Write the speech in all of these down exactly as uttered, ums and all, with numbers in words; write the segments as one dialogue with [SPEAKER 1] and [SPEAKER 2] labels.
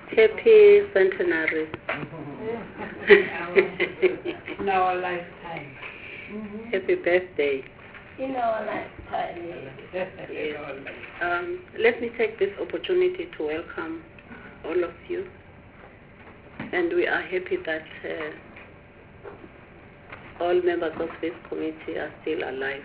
[SPEAKER 1] Happy centenary.
[SPEAKER 2] In our lifetime.
[SPEAKER 1] Mm-hmm. Happy birthday.
[SPEAKER 2] In our lifetime.
[SPEAKER 1] Yes. Um, let me take this opportunity to welcome all of you. And we are happy that uh, all members of this committee are still alive.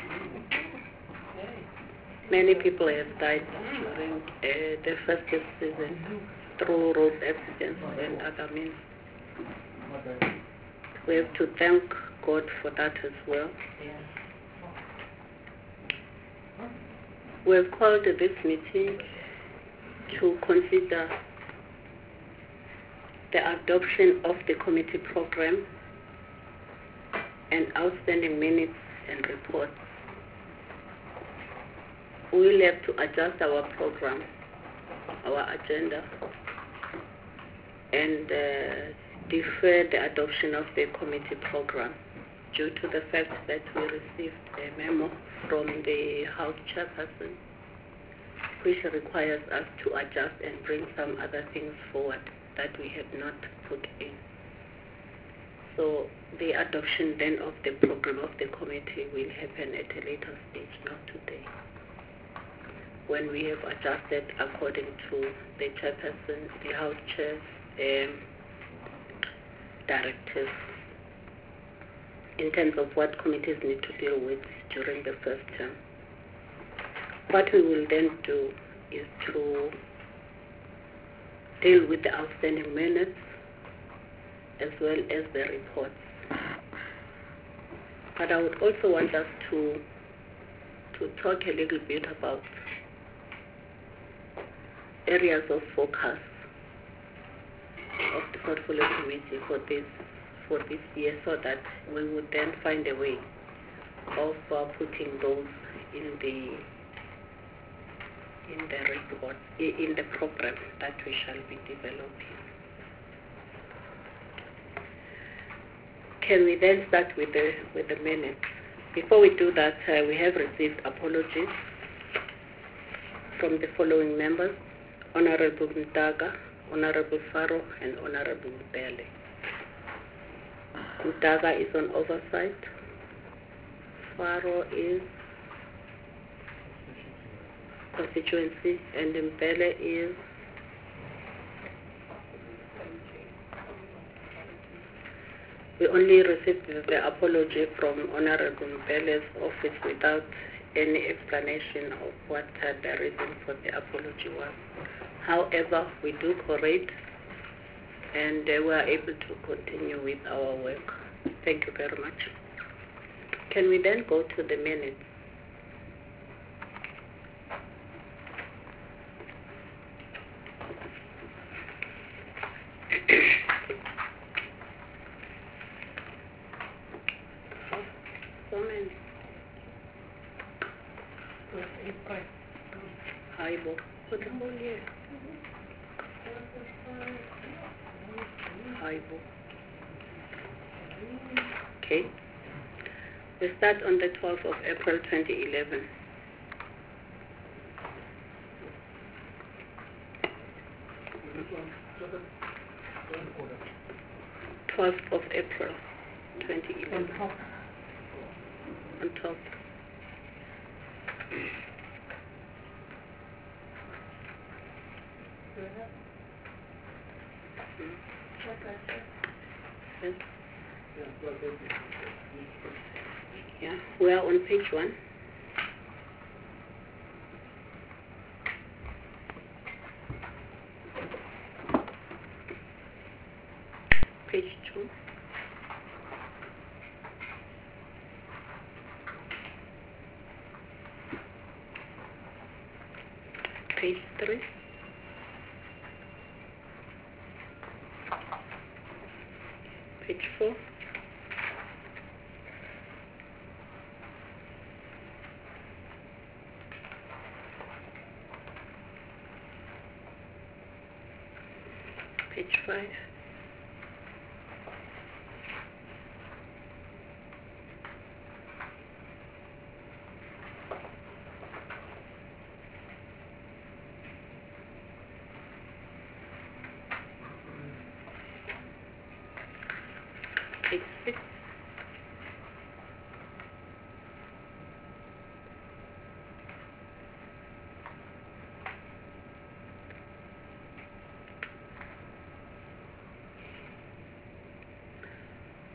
[SPEAKER 1] Many people have died during uh, the festive season through road accidents and other means. We have to thank God for that as well. We have called this meeting to consider the adoption of the committee program and outstanding minutes and reports. We will have to adjust our program, our agenda, and uh, defer the adoption of the committee program due to the fact that we received a memo from the House Chairperson which requires us to adjust and bring some other things forward that we had not put in. So the adoption then of the program of the committee will happen at a later stage, not today, when we have adjusted according to the Chairperson, the House Chair's um, directives in terms of what committees need to deal with during the first term. What we will then do is to deal with the outstanding minutes as well as the reports. But I would also want us to to talk a little bit about areas of focus of the portfolio committee for this for this year, so that we would then find a way of uh, putting those in the in the report, in the program that we shall be developing. Can we then start with the with the minutes? Before we do that, uh, we have received apologies from the following members: Honorable Mtaga, Honorable Faro, and Honorable Mbele. Mtaga is on oversight. Faro is constituency, and Mbele is we only received the apology from Honorable Mbele's office without any explanation of what uh, the reason for the apology was. However, we do correct, and uh, we are able to continue with our work. Thank you very much. Can we then go to the minutes? So many. Haibo. For the whole year. Haibo. Okay. We start on the twelfth of April twenty eleven. twelfth of April twenty eleven. On top. On top. Yes. Yeah, we are on page one. Page two. Page three. Page four. Page five.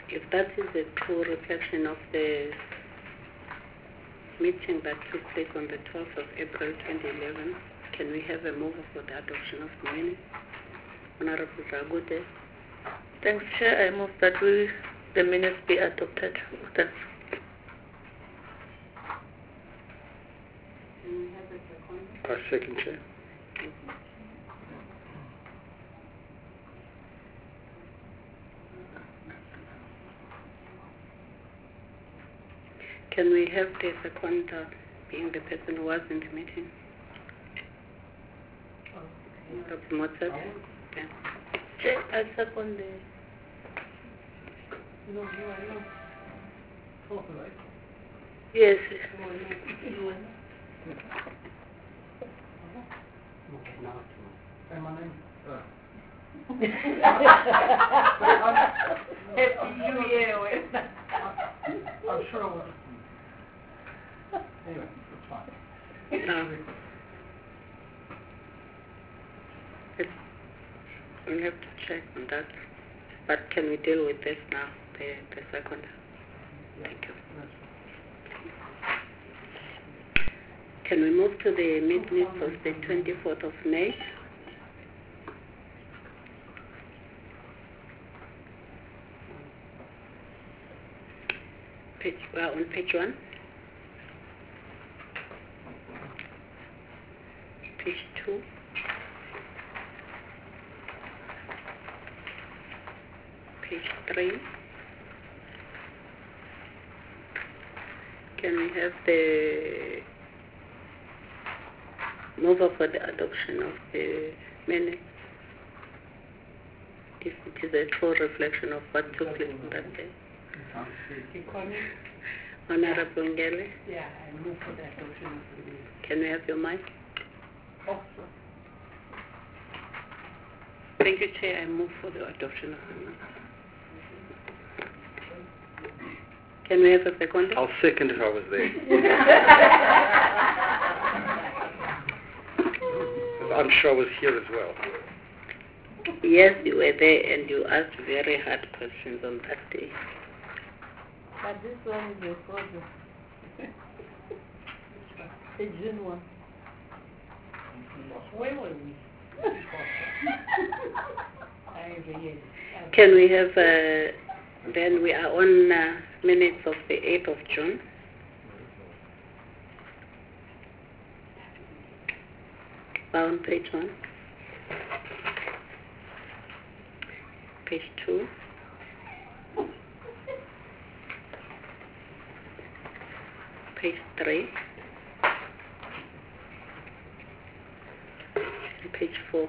[SPEAKER 1] If that is a true reflection of the meeting that took place on the twelfth of April twenty eleven, can we have a mover for the adoption of the minutes? Honorable Dragute.
[SPEAKER 3] Thanks, Chair. I move that we, the minutes be adopted. Thanks.
[SPEAKER 1] Can we have a second?
[SPEAKER 4] I second, Chair.
[SPEAKER 1] Thank you. Can we have the seconder being the person who was in the meeting? Doctor Mozart? Okay.
[SPEAKER 3] Chair, I second the...
[SPEAKER 2] No, you are not. Talk, right?
[SPEAKER 3] Yes.
[SPEAKER 2] You are not. You are not.
[SPEAKER 4] Okay, now to say my name.
[SPEAKER 2] Happy New Year.
[SPEAKER 4] I'm sure I was. Anyway, it's fine.
[SPEAKER 1] No. It's, we'll have to check on that. But can we deal with this now, the, the second? Thank you. Can we move to the minutes of the twenty-fourth of May? Page, well, on page one. Page two. Page three. Can we have the mover for the adoption of the minutes? If it is a true reflection of what took place on that day. Honorable Ngele,
[SPEAKER 2] Yeah, I move for the adoption of the minutes.
[SPEAKER 1] can we have your mic?
[SPEAKER 2] Oh, sure.
[SPEAKER 1] Thank you, Chair. I move for the adoption of the minutes. Can we have a second?
[SPEAKER 4] I'll second if I was there. I'm sure I was here as well.
[SPEAKER 1] Yes, you were there and you asked very hard questions on that day.
[SPEAKER 2] But this one is a photo. The June one. Where were we? I really.
[SPEAKER 1] Can we have, uh, then we are on uh, minutes of the eighth of June. On page one. Page two. Page three. And page four.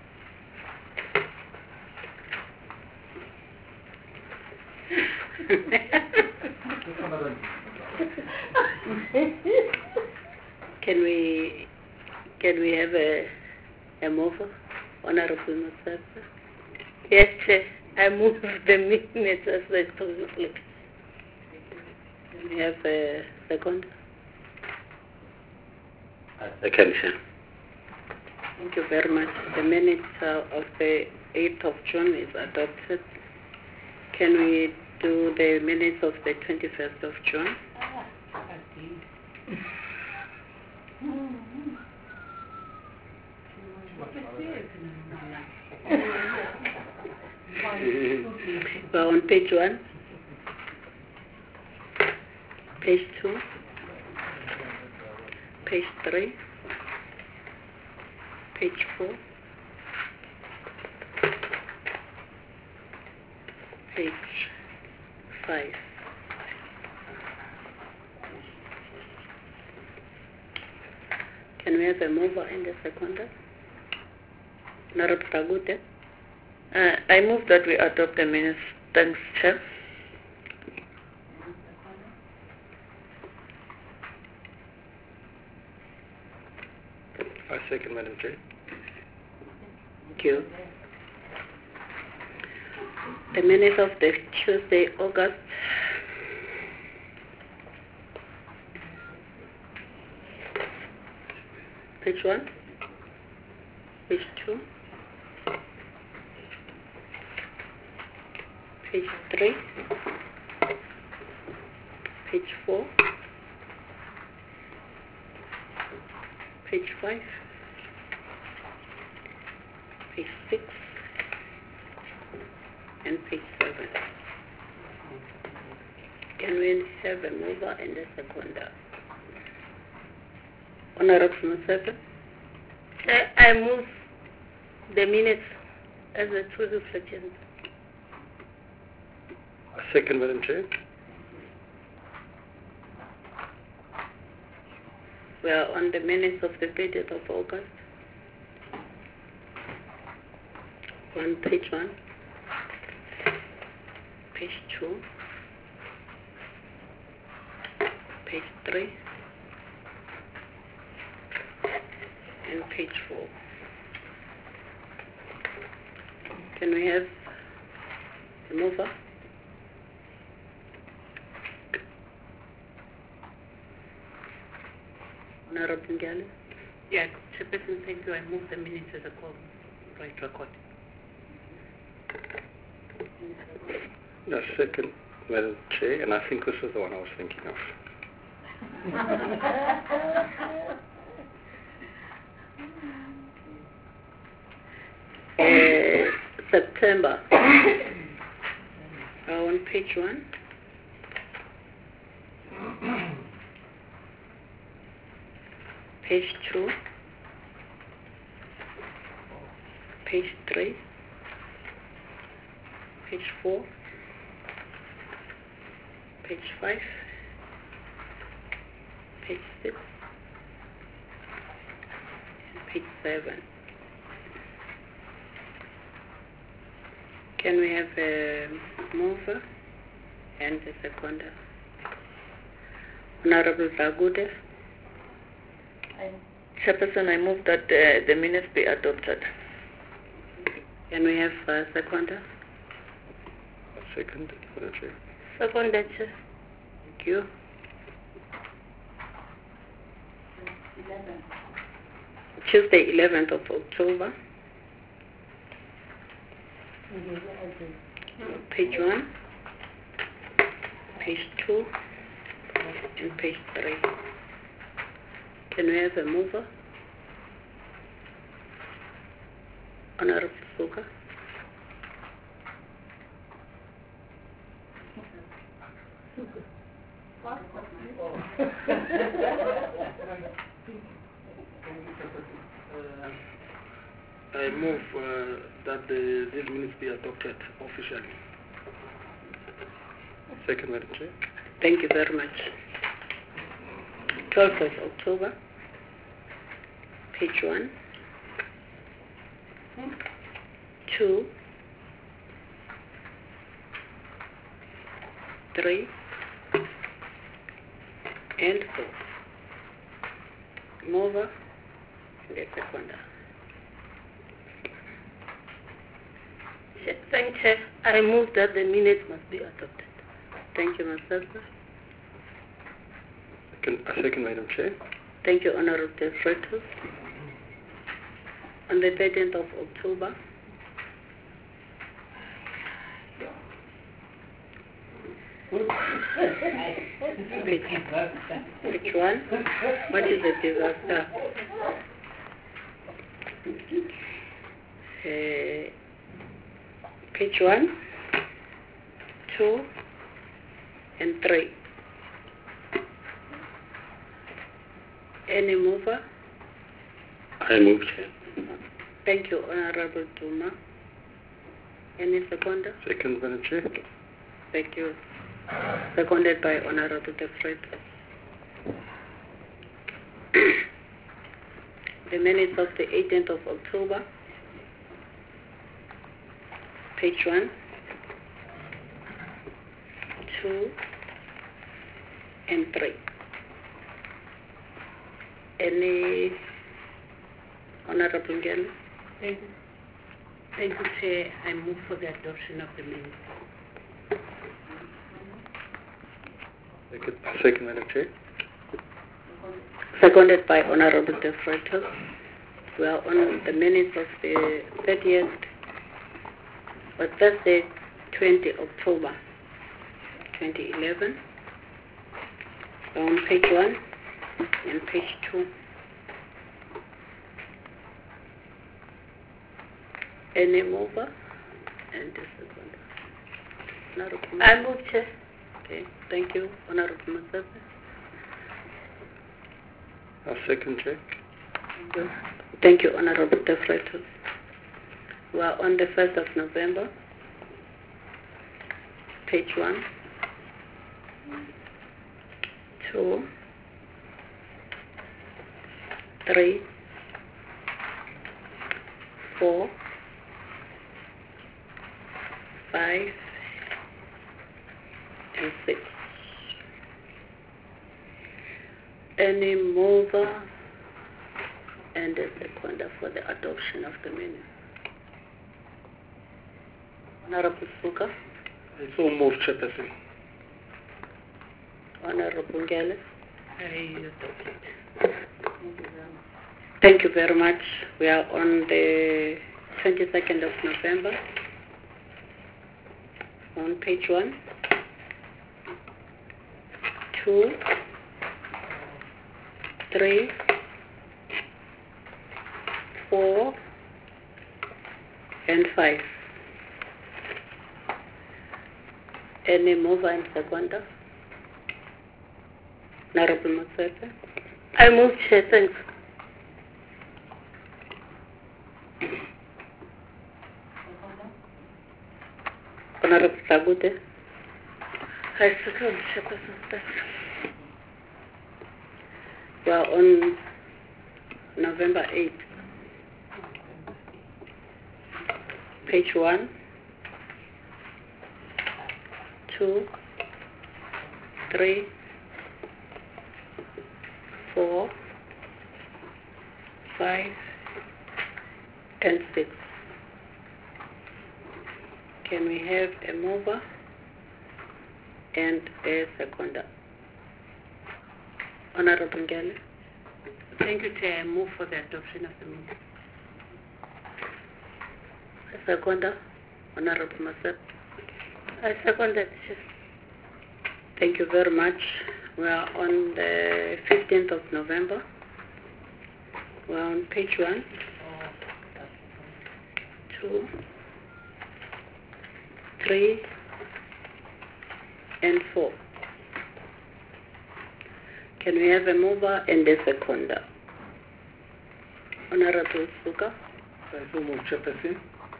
[SPEAKER 1] Can we can we have a a mover, Honorable Musasa?
[SPEAKER 3] Yes, Chair. I move the minutes as they possibly.
[SPEAKER 1] Can we have a second?
[SPEAKER 4] I second, Chair.
[SPEAKER 1] Thank you very much. The minutes uh, of the eighth of June is adopted. Can we do the minutes of the twenty-first of June?
[SPEAKER 2] Ah, I did.
[SPEAKER 1] We're on page one, page two, page three, page four, page five. Can we have a mover and a seconder? Narab Dragute.
[SPEAKER 3] Uh, I move that we adopt the minutes. Thanks, Chair.
[SPEAKER 4] I second, Madam Chair.
[SPEAKER 1] Thank you. The minutes of the Tuesday, August. Page one, page two, page three, page four, page five, page six, and page seven. Can we have a mover and a seconder? Honorable Masaka?
[SPEAKER 3] I, I move the minutes as a true reflection.
[SPEAKER 4] I second, Madam Chair.
[SPEAKER 1] We are on the minutes of the thirtieth of August. On page one, page two, page three, and page four. Can we have the mover? Honorable Ngali?
[SPEAKER 2] Yes, Chairperson, thank you. I move the minutes as a call, right record.
[SPEAKER 4] I second, Madam Chair, and I think this is the one I was thinking of.
[SPEAKER 1] uh, September. uh, on page one. Page two. Page three. Page four. Page five. Page six. And page seven. Can we have a mover and a seconder? Honorable Zagude?
[SPEAKER 3] Chairperson, I move that uh, the minutes be adopted.
[SPEAKER 1] Can we have a seconder?
[SPEAKER 4] I second, Madam Chair.
[SPEAKER 3] Seconded, Chair.
[SPEAKER 1] Thank you. Tuesday, eleventh of October. Page one, page two, and page three. Can we have a mover? Honorable Suka?
[SPEAKER 4] Uh, I move uh, that the, these minutes be adopted officially. Second, Madam Chair.
[SPEAKER 1] Thank you very much. twelfth of October, page one, two, three, and four. Mover and a seconder.
[SPEAKER 3] Thank you. I move that the minutes must be adopted.
[SPEAKER 1] Thank you, Masaka.
[SPEAKER 4] Second, I second, Madam Chair.
[SPEAKER 1] Thank you, Honorable De Freitas. On the thirteenth of October, page, page one, what is a disaster? Uh, page one, two, and three. Any mover?
[SPEAKER 4] I move, Chair.
[SPEAKER 1] Thank you, Honorable Duma. Any seconder?
[SPEAKER 4] Second, Madam Chair.
[SPEAKER 1] Thank you. Seconded by Honorable De Freitas. The minutes of the eighteenth of October, page one, two, and three. Any Honorable Ngel?
[SPEAKER 2] Thank you. Thank you, Chair. I move for the adoption of the minutes.
[SPEAKER 4] Second, I second, Madam Chair.
[SPEAKER 1] Seconded by Honorable De Freitas. We are on the minutes of the thirtieth, or Thursday, twentieth October, twenty eleven. On page one and page two. Any mover? And this is one. Honorable
[SPEAKER 3] I move, Chair.
[SPEAKER 1] Okay, thank you, Honorable Masepe.
[SPEAKER 4] A second, Chair.
[SPEAKER 1] Thank you. Thank you, Honorable Defretos. We are on the first of November, page one, two, three, four, five, and six. Any mover and a seconder for the adoption of the minutes? Honorable Suka,
[SPEAKER 4] I so move, Chairperson.
[SPEAKER 1] Honorable Ngele.
[SPEAKER 2] I adopt it.
[SPEAKER 1] Thank you very much. We are on the twenty-second of November, on page one, two, three, four, and five. Any mover and seconder? Honorable Masepe.
[SPEAKER 3] I move, Chair. Thanks.
[SPEAKER 1] Honorable Sagute.
[SPEAKER 3] I second, Chairperson. Thanks.
[SPEAKER 1] We are on November eighth. Page one, two, three, four, five, and six. Can we have a mover and a seconder? Honorable Ngele.
[SPEAKER 2] Thank you, Chair. I move for the adoption of the minutes.
[SPEAKER 1] A seconder? Honorable Masepe.
[SPEAKER 3] I second that, Chair.
[SPEAKER 1] Thank you very much. We are on the fifteenth of November. We are on page one, two, three, and four. Can we have a mover and a seconder? Honorable Suka.
[SPEAKER 4] I so move, Chairperson.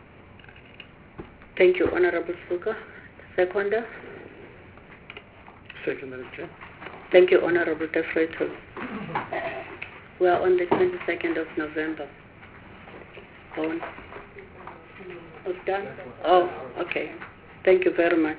[SPEAKER 1] Thank you, Honorable Suka. Seconder.
[SPEAKER 4] Secondary, Chair.
[SPEAKER 1] Thank you, Honorable Defretos. We are on the twenty-second of November. On. Oh, done? Oh, okay. Thank you very much.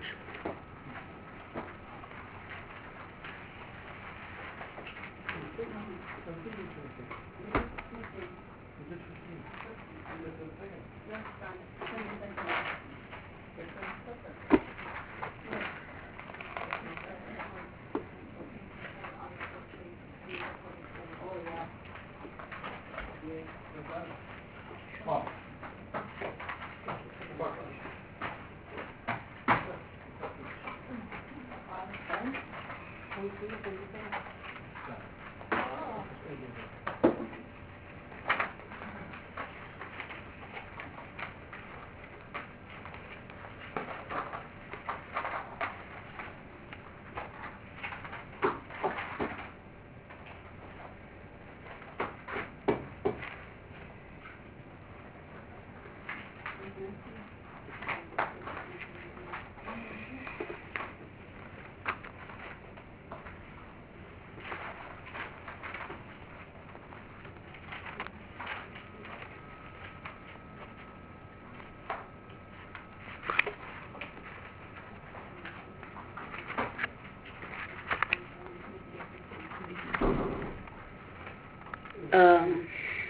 [SPEAKER 1] Um,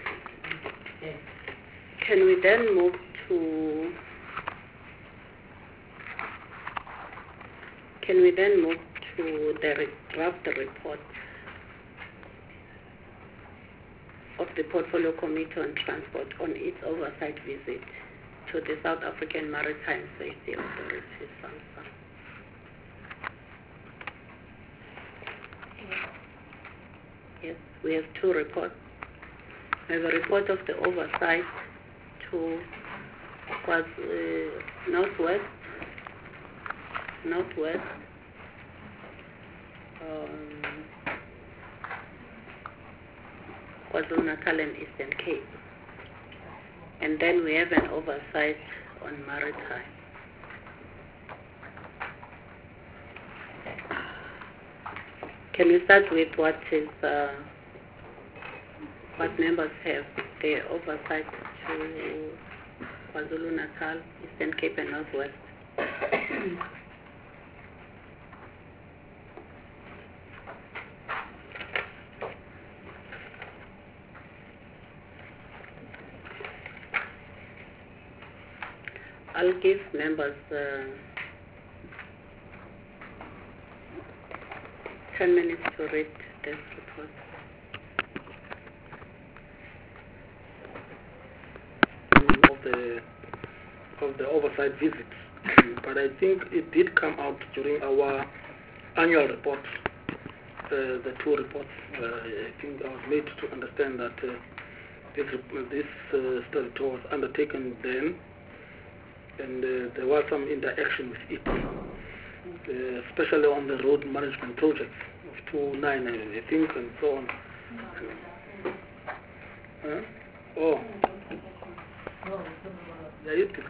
[SPEAKER 1] can we then move to can we then move to the re- draft report of the Portfolio Committee on Transport on its oversight visit to the South African Maritime Safety Authority, SAMSA? Yes, we have two reports. We have a report of the oversight to was uh, Northwest, Northwest, um, KwaZulu-Natal and Eastern Cape. And then we have an oversight on maritime. Can we start with what is uh, what members have? The oversight to KwaZulu-Natal, Eastern Cape and Northwest. I'll give members uh, ten minutes to read this report.
[SPEAKER 4] Of the of the oversight visits, but I think it did come out during our annual report. Uh, the two reports. Uh, I think I was made to understand that uh, this this uh, study tour was undertaken then, and uh, there was some interaction with it, uh, especially on the road management projects of two nine, I think, and so on. Huh? Oh. Yeah, you too.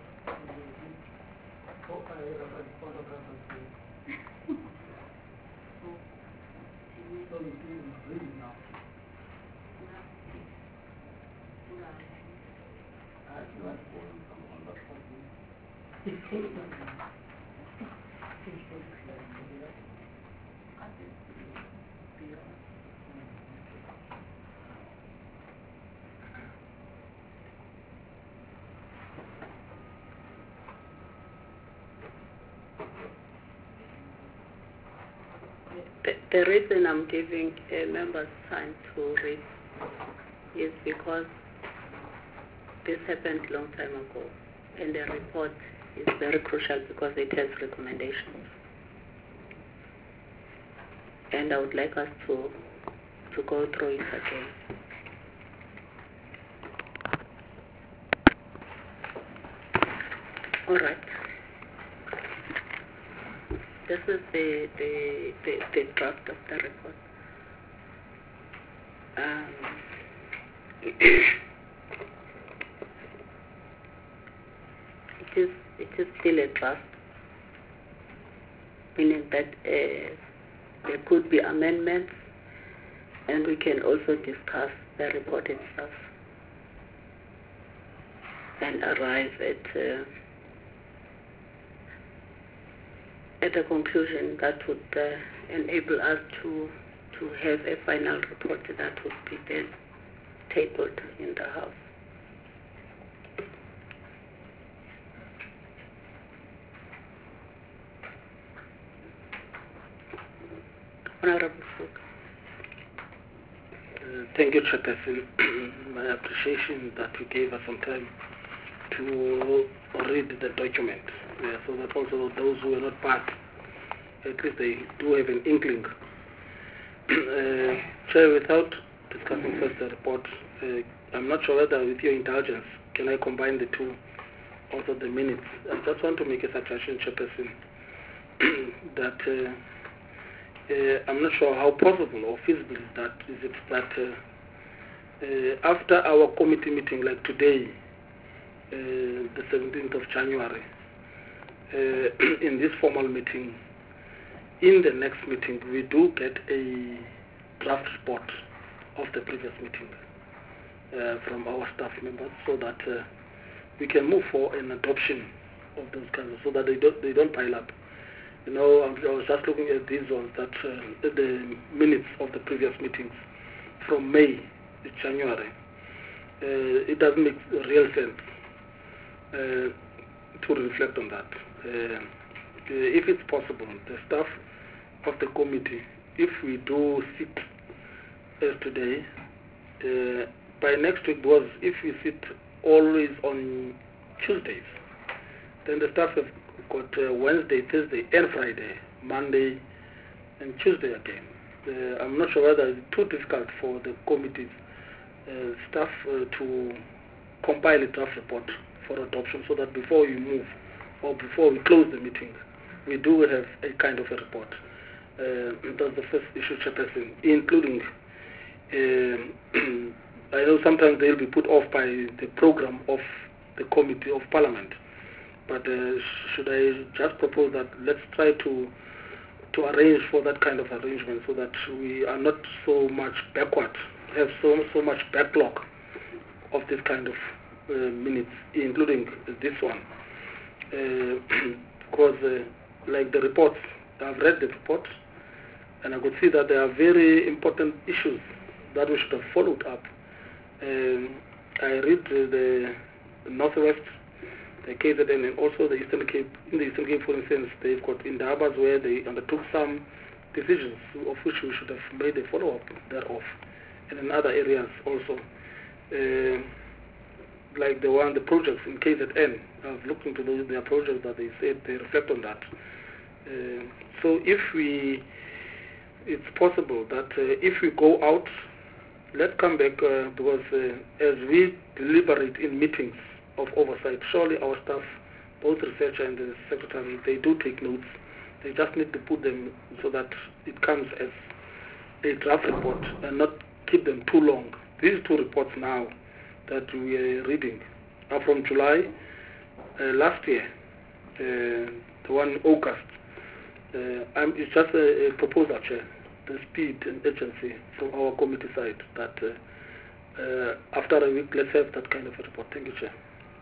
[SPEAKER 1] The, the reason I'm giving uh, members time to read is because this happened a long time ago, and the report is very crucial because it has recommendations. And I would like us to to go through it again. All right. This is the, the, the, the draft of the report. Um, it is it is still a draft, meaning that uh, there could be amendments, and we can also discuss the report itself and arrive at uh, at a conclusion that would uh, enable us to to have a final report that would be then tabled in the House. Honorable Fook.
[SPEAKER 4] Uh, thank you, Chairperson. My appreciation that you gave us some time to read the document, uh, so that also those who are not part, at least they do have an inkling. uh, Chair, without discussing first the report, uh, I'm not sure whether with your indulgence, can I combine the two, also the minutes. I just want to make a suggestion, Chairperson, that uh, uh, I'm not sure how possible or feasible is that is it that uh, uh, after our committee meeting like today, uh, the seventeenth of January, uh, in this formal meeting, in the next meeting we do get a draft report of the previous meeting uh, from our staff members, so that uh, we can move for an adoption of those kinds of, so that they don't they don't pile up. You know, I was just looking at these ones, that uh, the minutes of the previous meetings from May to January. Uh, it doesn't make real sense uh, to reflect on that. Uh, if it's possible, the staff of the committee, if we do sit as today, uh, by next week, because if we sit always on Tuesdays, then the staff have got uh, Wednesday, Thursday, and Friday, Monday, and Tuesday again. uh, I'm not sure whether it's too difficult for the committee's uh, staff uh, to compile a draft report for adoption, so that before we move or before we close the meeting, we do have a kind of a report. Uh, that's the first issue, Chairperson, including um, I know sometimes they'll be put off by the program of the Committee of Parliament, but uh, should I just propose that let's try to to arrange for that kind of arrangement, so that we are not so much backward, have so so much backlog of this kind of uh, minutes, including this one, uh, because uh, like the reports, I've read the report, and I could see that there are very important issues that we should have followed up. Um, I read uh, the Northwest, the K Z N, and also the Eastern Cape. In the Eastern Cape, for instance, they've got indabas where they undertook some decisions of which we should have made a follow-up thereof, and in other areas also. Uh, like the one, the projects in K Z N, I've looked into those, their projects that they said they reflect on that. Uh, so if we, it's possible that uh, if we go out, let's come back, uh, because uh, as we deliberate in meetings of oversight, surely our staff, both researcher and the secretary, they do take notes. They just need to put them so that it comes as a draft report and not keep them too long. These two reports now that we are reading are from July uh, last year, uh, the one in August. Uh, I'm, it's just a, a proposal, Chair, the speed and urgency from our committee side that uh, uh, after a week, let's have that kind of a report. Thank you, Chair.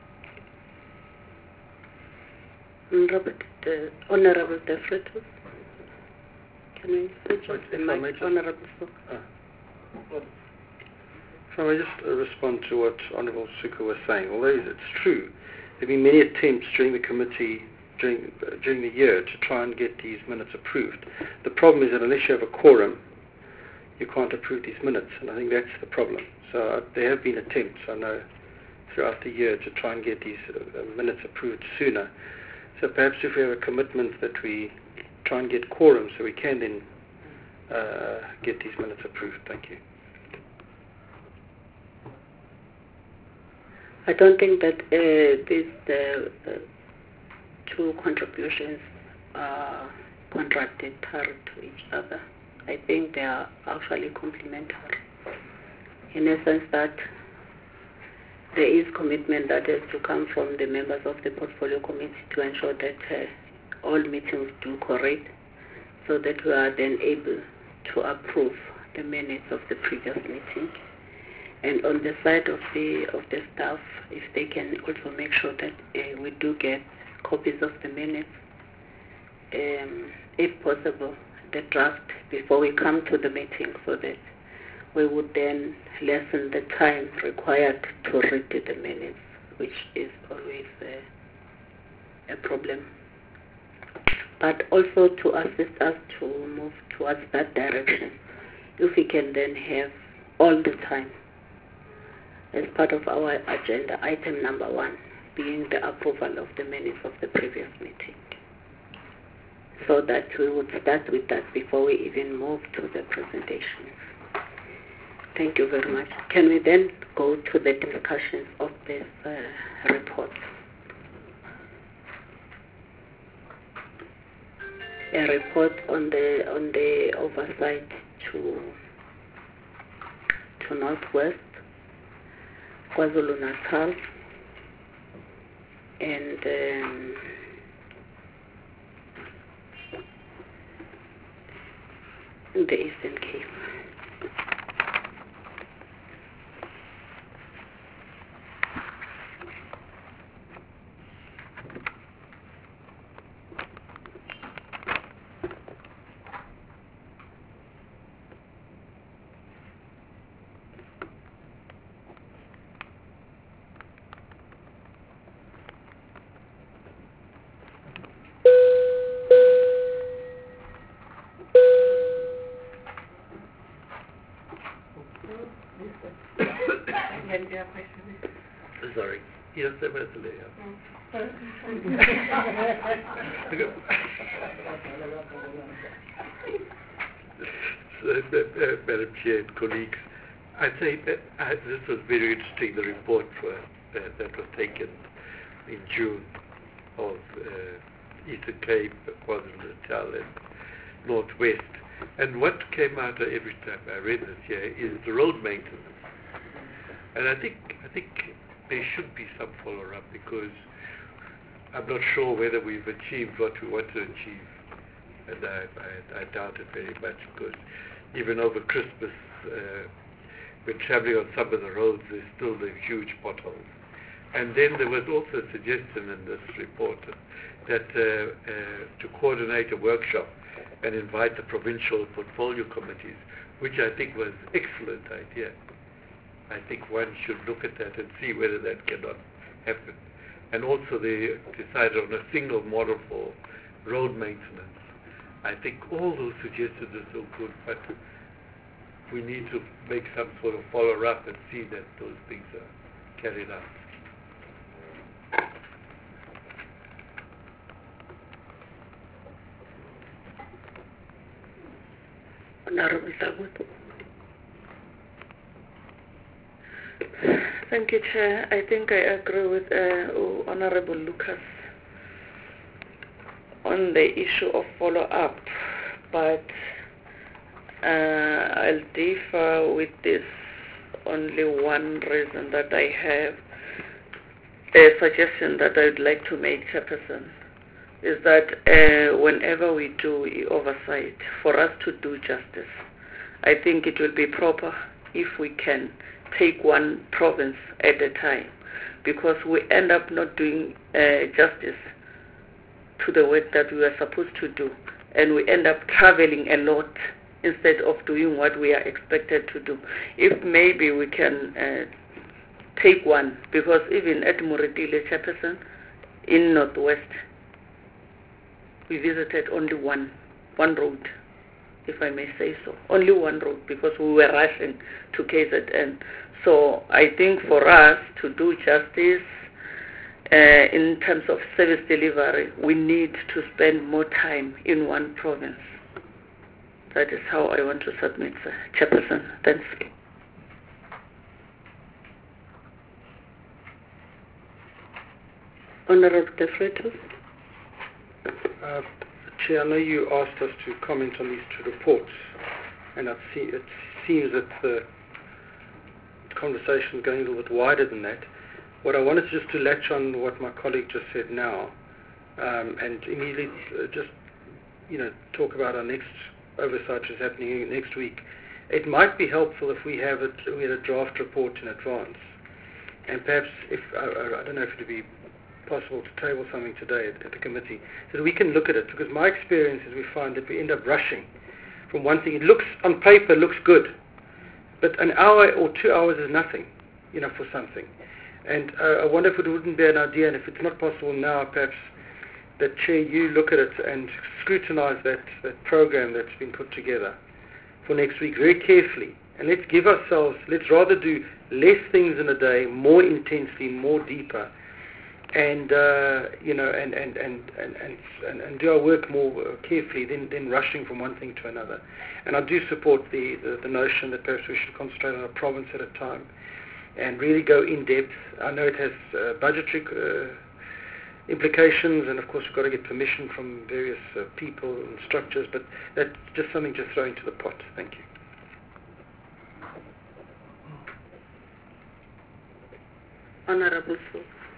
[SPEAKER 1] Honorable, uh, Honorable De Freitas, can we switch on the mic, Honorable Soka?
[SPEAKER 5] Ah. If I may just uh, respond to what Honourable Suka was saying. Although it's true, there have been many attempts during the committee during uh, during the year to try and get these minutes approved. The problem is that unless you have a quorum, you can't approve these minutes, and I think that's the problem. So uh, there have been attempts, I know, throughout the year to try and get these uh, minutes approved sooner. So perhaps if we have a commitment that we try and get quorum so we can then uh, get these minutes approved. Thank you.
[SPEAKER 1] I don't think that uh, these uh, uh, two contributions are contradictory to each other. I think they are actually complementary, in a sense that there is commitment that has to come from the members of the portfolio committee to ensure that uh, all meetings do correct, so that we are then able to approve the minutes of the previous meeting. And on the side of the of the staff, if they can also make sure that uh, we do get copies of the minutes, um, if possible, the draft before we come to the meeting, so that we would then lessen the time required to read the minutes, which is always uh, a problem. But also to assist us to move towards that direction, if we can then have all the time as part of our agenda, item number one being the approval of the minutes of the previous meeting, so that we would start with that before we even move to the presentations. Thank you very much. Can we then go to the discussions of this uh, report? A report on the on the oversight to to Northwest, KwaZulu-Natal, and um, the Eastern Cape.
[SPEAKER 5] Sorry. Yes, there was a layer.
[SPEAKER 6] uh, uh, Madam Chair and colleagues, I'd say that uh, this was very interesting, the report for, uh, that was taken in June of uh, Eastern Cape, KwaZulu-Natal and Northwest. And what came out every time I read this here is the road maintenance. And I think I think there should be some follow-up, because I'm not sure whether we've achieved what we want to achieve. And I, I, I doubt it very much, because even over Christmas, uh, when traveling on some of the roads, there's still the huge potholes. And then there was also a suggestion in this report that uh, uh, to coordinate a workshop and invite the provincial portfolio committees, which I think was an excellent idea. I think one should look at that and see whether that cannot happen. And also they decided on a single model for road maintenance. I think all those suggestions are so good, but we need to make some sort of follow-up and see that those things are carried out.
[SPEAKER 1] Honorable Hlagut.
[SPEAKER 3] Thank you, Chair. I think I agree with uh, Honorable Lucas on the issue of follow-up, but uh, I'll differ with this only one reason that I have, a suggestion that I would like to make, Chairperson, is that uh, whenever we do oversight, for us to do justice, I think it will be proper if we can take one province at a time, because we end up not doing uh, justice to the work that we are supposed to do, and we end up traveling a lot instead of doing what we are expected to do. If maybe we can uh, take one, because even at Muritile, Chairperson, in Northwest, we visited only one, one road, if I may say so. Only one road, because we were rushing to K Z N. So I think for us to do justice uh, in terms of service delivery, we need to spend more time in one province. That is how I want to submit, uh, Chairperson. Thanks.
[SPEAKER 1] Honorable De Freitas.
[SPEAKER 4] Uh, Chair, I know you asked us to comment on these two reports, and I see, it seems that the conversation is going a little bit wider than that. What I wanted just to latch on what my colleague just said now, um, and immediately uh, just you know talk about our next oversight, which is happening next week. It might be helpful if we have a, we had a draft report in advance, and perhaps if I, I don't know if it would be possible to table something today at, at the committee so that we can look at it, because my experience is we find that we end up rushing from one thing. It looks on paper looks good, but an hour or two hours is nothing, you know, for something. And uh, I wonder if it wouldn't be an idea, and if it's not possible now, perhaps that Chair, you look at it and scrutinize that, that program that's been put together for next week very carefully, and let's give ourselves, let's rather do less things in a day, more intensely, more deeper, and uh, you know, and and, and, and, and and do our work more carefully than, than rushing from one thing to another. And I do support the, the, the notion that perhaps we should concentrate on a province at a time and really go in depth. I know it has uh, budgetary uh, implications, and of course we've got to get permission from various uh, people and structures, but that's just something to throw into the pot. Thank you.
[SPEAKER 1] Honorable Sue.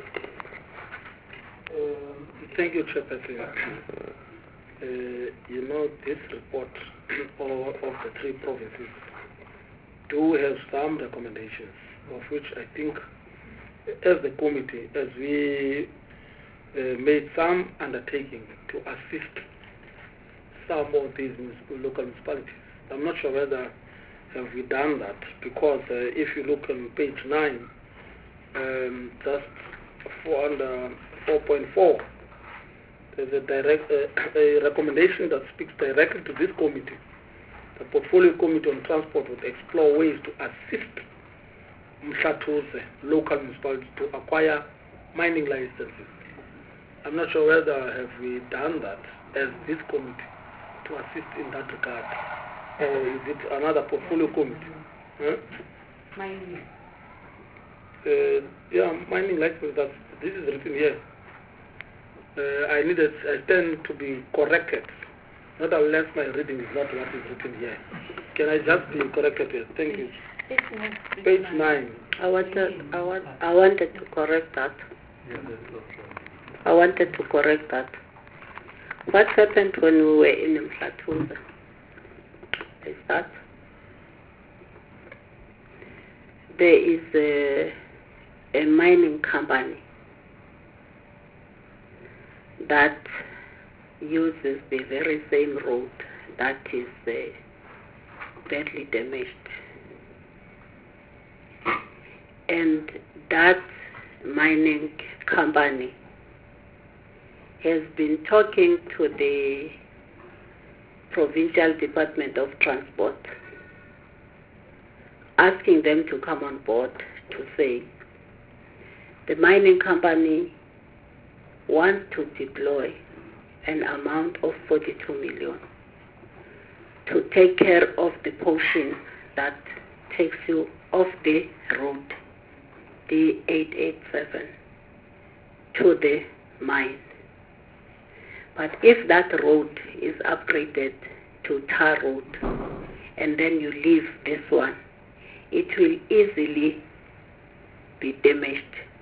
[SPEAKER 4] Um, thank you, Chairperson. Uh, you know, this report of, of the three provinces do have some recommendations, of which I think, as the committee, as we uh, made some undertaking to assist some of these local municipalities. I'm not sure whether have we done that, because uh, if you look on page nine, um, just for under four point four, there's a direct uh, a recommendation that speaks directly to this committee. The Portfolio Committee on Transport would explore ways to assist Mhlathuze local municipalities to acquire mining licenses. I'm not sure whether have we done that as this committee to assist in that regard. Uh, is it another portfolio committee? Huh?
[SPEAKER 2] Mining.
[SPEAKER 4] Uh, yeah, mining license, that's, this is written here. Uh, I need a, a pen to be corrected. Not unless my reading is not what is written here. Can I just be corrected here? Thank you. Page nine.
[SPEAKER 1] I wanted, I, want, I wanted to correct that.
[SPEAKER 6] Yeah, that's also.
[SPEAKER 1] I wanted to correct that. What happened when we were in Mhlatuza is that there is a, a mining company that uses the very same road that is uh, badly damaged. And that mining company has been talking to the Provincial Department of Transport, asking them to come on board to say the mining company wants to deploy an amount of forty-two million to take care of the portion that takes you off the road, the eight eighty-seven, to the mine. But if that road is upgraded to tar road and then you leave this one, it will easily be damaged.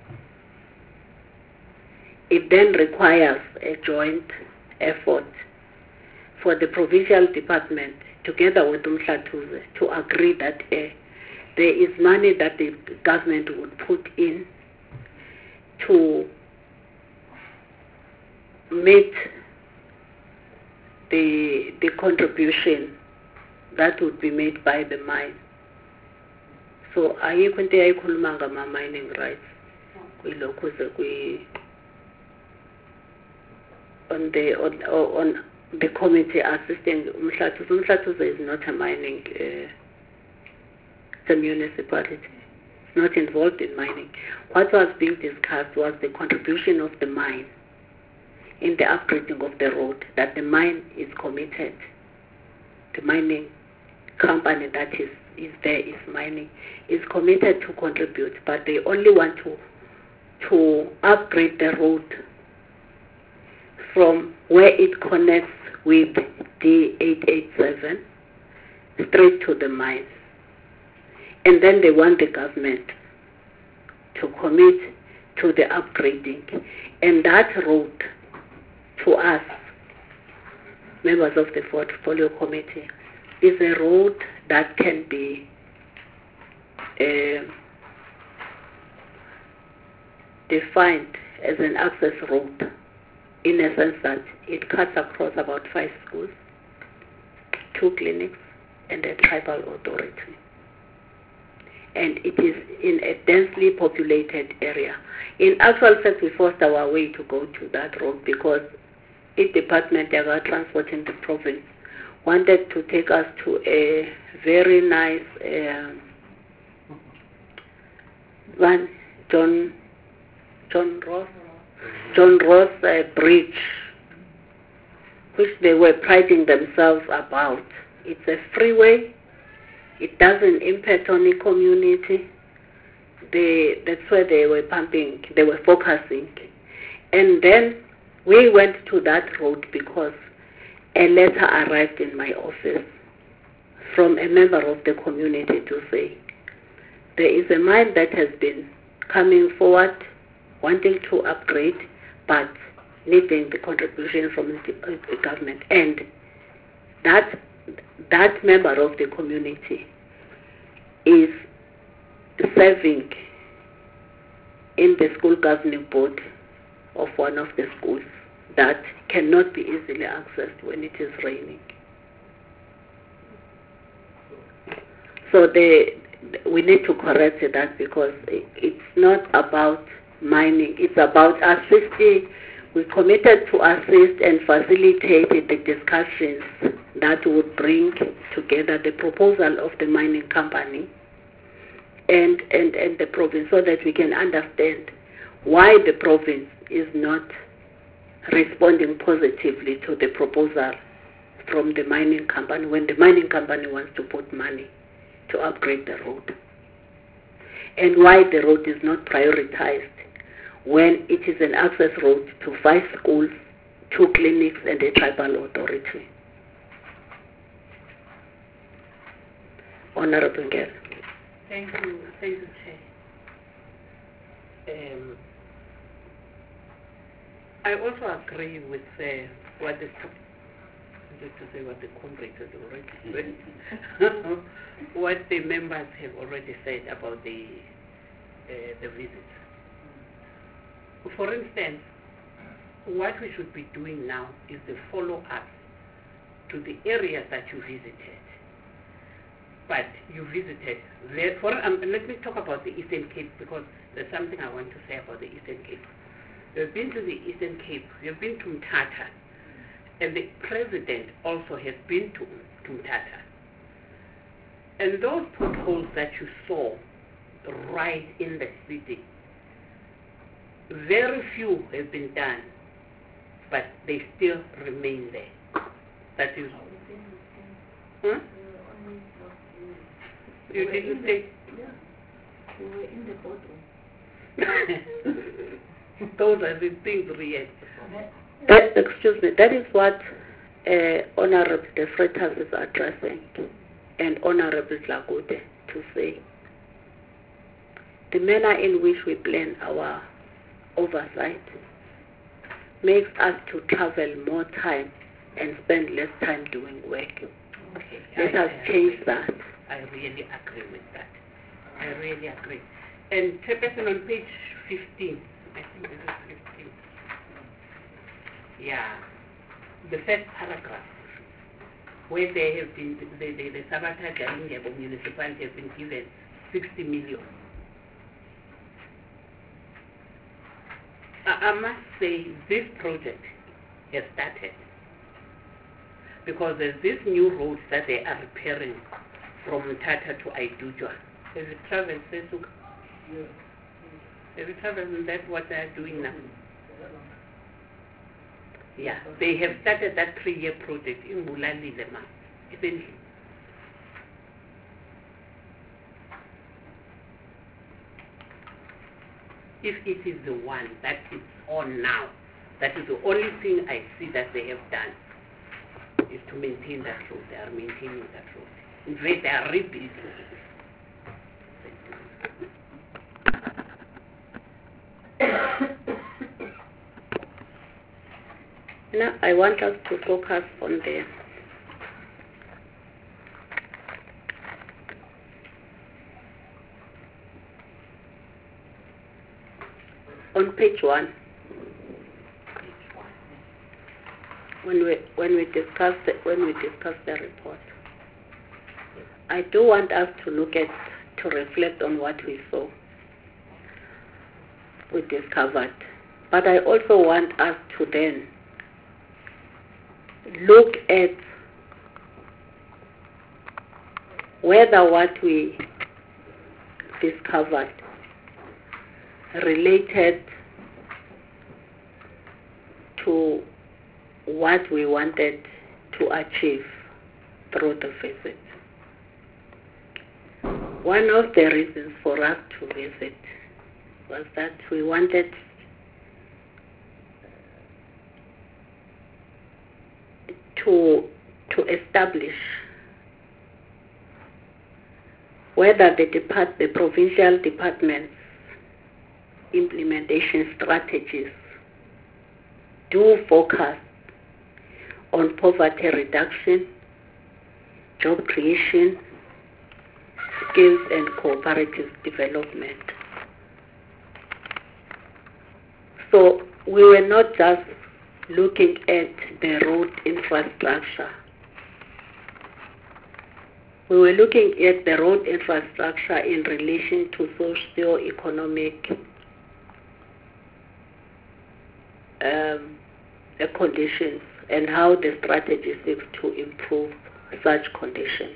[SPEAKER 1] It then requires a joint effort for the provincial department together with Mhlatuza to agree that uh, there is money that the government would put in to meet the the contribution that would be made by the mine. So ayikho into ayikhuluma ngama mining rights kwilokho sekwi on the on, on the committee assisting Mhlatuza. Mhlatuza is not a mining uh, the municipality. It's not involved in mining. What was being discussed was the contribution of the mine in the upgrading of the road, that the mine is committed. The mining company that is, is there is mining, is committed to contribute, but they only want to to upgrade the road from where it connects with the eight eighty-seven straight to the mine. And then they want the government to commit to the upgrading. And that road, to us, members of the portfolio committee, is a road that can be uh, defined as an access road, in a sense that it cuts across about five schools, two clinics, and a tribal authority. And it is in a densely populated area. In actual fact, we forced our way to go to that road because the Department of Transport in the province wanted to take us to a very nice uh, one, John John Ross John Ross uh, bridge, which they were priding themselves about. It's a freeway. It doesn't impact on the community. They, that's where they were pumping, they were focusing. And then we went to that road because a letter arrived in my office from a member of the community to say, there is a mine that has been coming forward, wanting to upgrade, but needing the contribution from the government. And that that member of the community is serving in the school governing board of one of the schools that cannot be easily accessed when it is raining. So they, we need to correct that because it's not about mining, it's about assisting. We committed to assist and facilitate the discussions that would bring together the proposal of the mining company and, and, and the province so that we can understand why the province is not responding positively to the proposal from the mining company when the mining company wants to put money to upgrade the road. And why the road is not prioritized when it is an access road to five schools, two clinics, and a tribal authority. Honorable Ngel.
[SPEAKER 2] Thank you, thank you, Chair. Um, I also agree with uh, what the just to say what the comrades have already said, what the members have already said about the uh, the visit. For instance, what we should be doing now is the follow-up to the areas that you visited. But you visited, there, for, um, let me talk about the Eastern Cape because there's something I want to say about the Eastern Cape. You've been to the Eastern Cape, you've been to Mthatha, and the president also has been to, to Mthatha. And those potholes that you saw right in the city, very few have been done, but they still remain there. That is... Huh? You didn't say?
[SPEAKER 7] Yeah. We were in the boardroom.
[SPEAKER 2] Those are the things, Riet.
[SPEAKER 1] That, excuse me, that is what uh, Honorable De Freitas is addressing and Honorable Dlakude to say. The manner in which we plan our oversight makes us to travel more time and spend less time doing work.
[SPEAKER 2] Okay.
[SPEAKER 1] Let
[SPEAKER 2] I,
[SPEAKER 1] us
[SPEAKER 2] I
[SPEAKER 1] change
[SPEAKER 2] agree.
[SPEAKER 1] that.
[SPEAKER 2] I really agree with that. I really agree. And Chairperson, on page fifteen, I think this is fifteen. Yeah. The first paragraph, where they have been, the, the, the Sabata Jalinga municipality has been given sixty million. I, I must say this project has started because there's this new road that they are repairing from Tata to Aidujwa. Have you traveled, Sesuk? Yeah. Have you traveled, and that's what they are doing now? Yeah, they have started that three-year project in Mulali Lema, isn't it? If it is the one that is on now, that is the only thing I see that they have done, is to maintain that road. They are maintaining that road. In fact, they are rebuilding it.
[SPEAKER 1] Now, I want us to focus on the on page one. When we when we discuss the, when we discuss the report, I do want us to look at to reflect on what we saw, we discovered, but I also want us to then look at whether what we discovered related to what we wanted to achieve through the visit. One of the reasons for us to visit was that we wanted to to establish whether the depart the provincial departments' implementation strategies do focus on poverty reduction, job creation, skills and cooperative development. So we were not just looking at the road infrastructure. We were looking at the road infrastructure in relation to socio-economic um, conditions and how the strategy seeks to improve such conditions.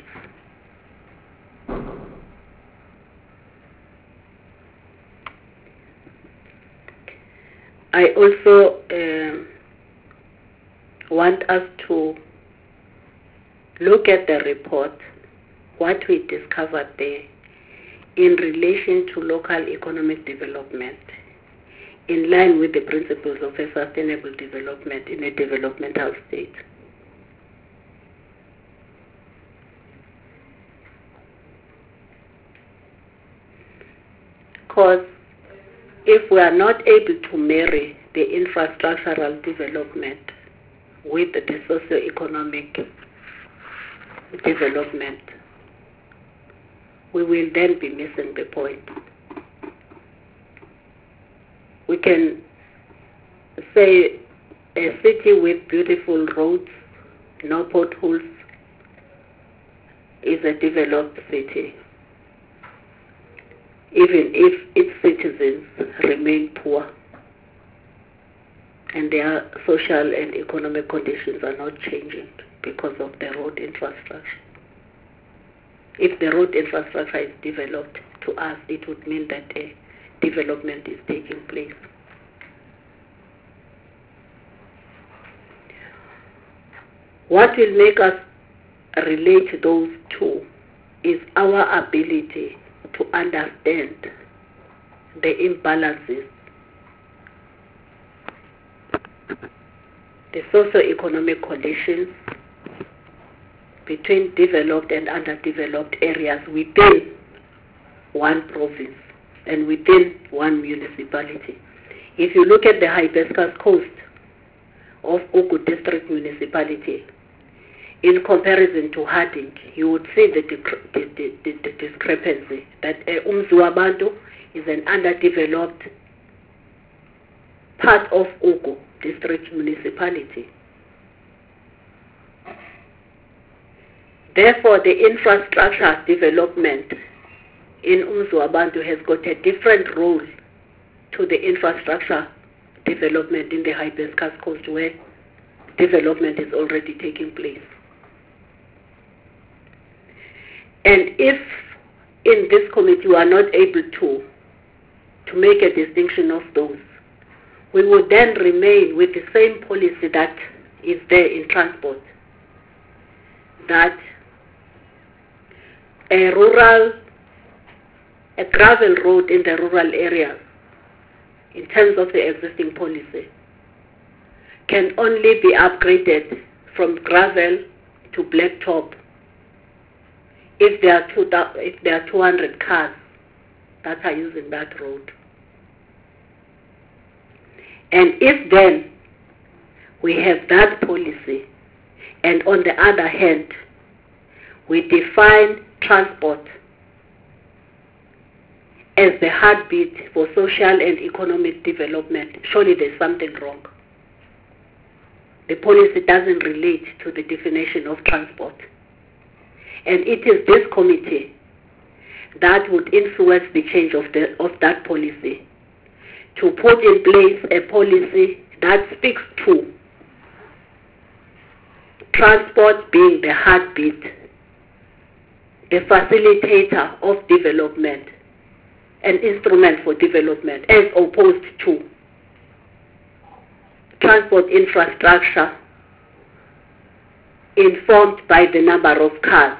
[SPEAKER 1] I also um, want us to
[SPEAKER 2] look at the report, what we discovered there in relation to local economic development, in line with the principles of a sustainable development in a developmental state. Because if we are not able to marry the infrastructural development with the socio-economic development, we will then be missing the point. We can say a city with beautiful roads, no potholes, is a developed city, even if its citizens remain poor and their social and economic conditions are not changing because of the road infrastructure. If the road infrastructure is developed, to us it would mean that a development is taking place. What will make us relate those two is our ability to understand the imbalances, the socio-economic conditions between developed and underdeveloped areas within one province and within one municipality. If you look at the Hibiscus Coast of Oku District Municipality, in comparison to Harding, you would see the, the, the, the, the discrepancy that uh, Umzuabantu is an underdeveloped part of Oku District Municipality. Therefore, the infrastructure development in Umzuabantu has got a different role to the infrastructure development in the Hibiscus Coast, where development is already taking place. And if in this committee we are not able to, to make a distinction of those, we would then remain with the same policy that is there in transport, that a rural, a gravel road in the rural areas, in terms of the existing policy, can only be upgraded from gravel to blacktop if there are two, if there are two hundred cars that are using that road. And if then we have that policy, and on the other hand, we define transport as the heartbeat for social and economic development, surely there's something wrong. The policy doesn't relate to the definition of transport. And it is this committee that would influence the change of, the, of that policy, to put in place a policy that speaks to transport being the heartbeat, the facilitator of development, an instrument for development, as opposed to transport infrastructure informed by the number of cars.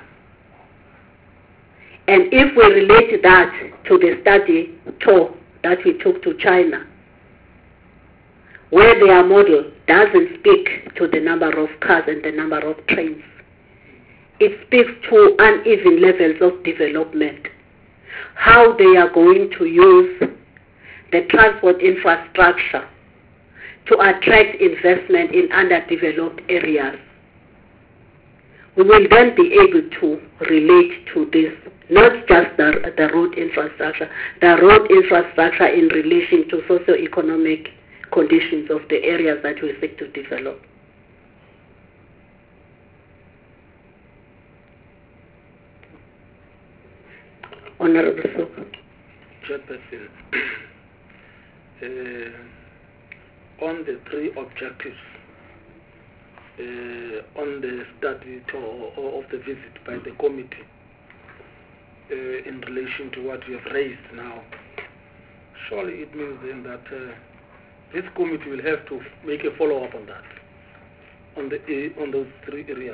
[SPEAKER 2] And if we relate that to the study tour that we took to China, where their model doesn't speak to the number of cars and the number of trains, it speaks to uneven levels of development, how they are going to use the transport infrastructure to attract investment in underdeveloped areas. We will then be able to relate to this, not just the, the road infrastructure, the road infrastructure in relation to socio-economic conditions of the areas that we seek to develop. Honorable Soko.
[SPEAKER 4] Chairperson, uh, on the three objectives, uh, on the study tour of the visit by the committee, uh, in relation to what you have raised now, surely it means then that uh, this committee will have to make a follow-up on that, on the uh, on those three areas.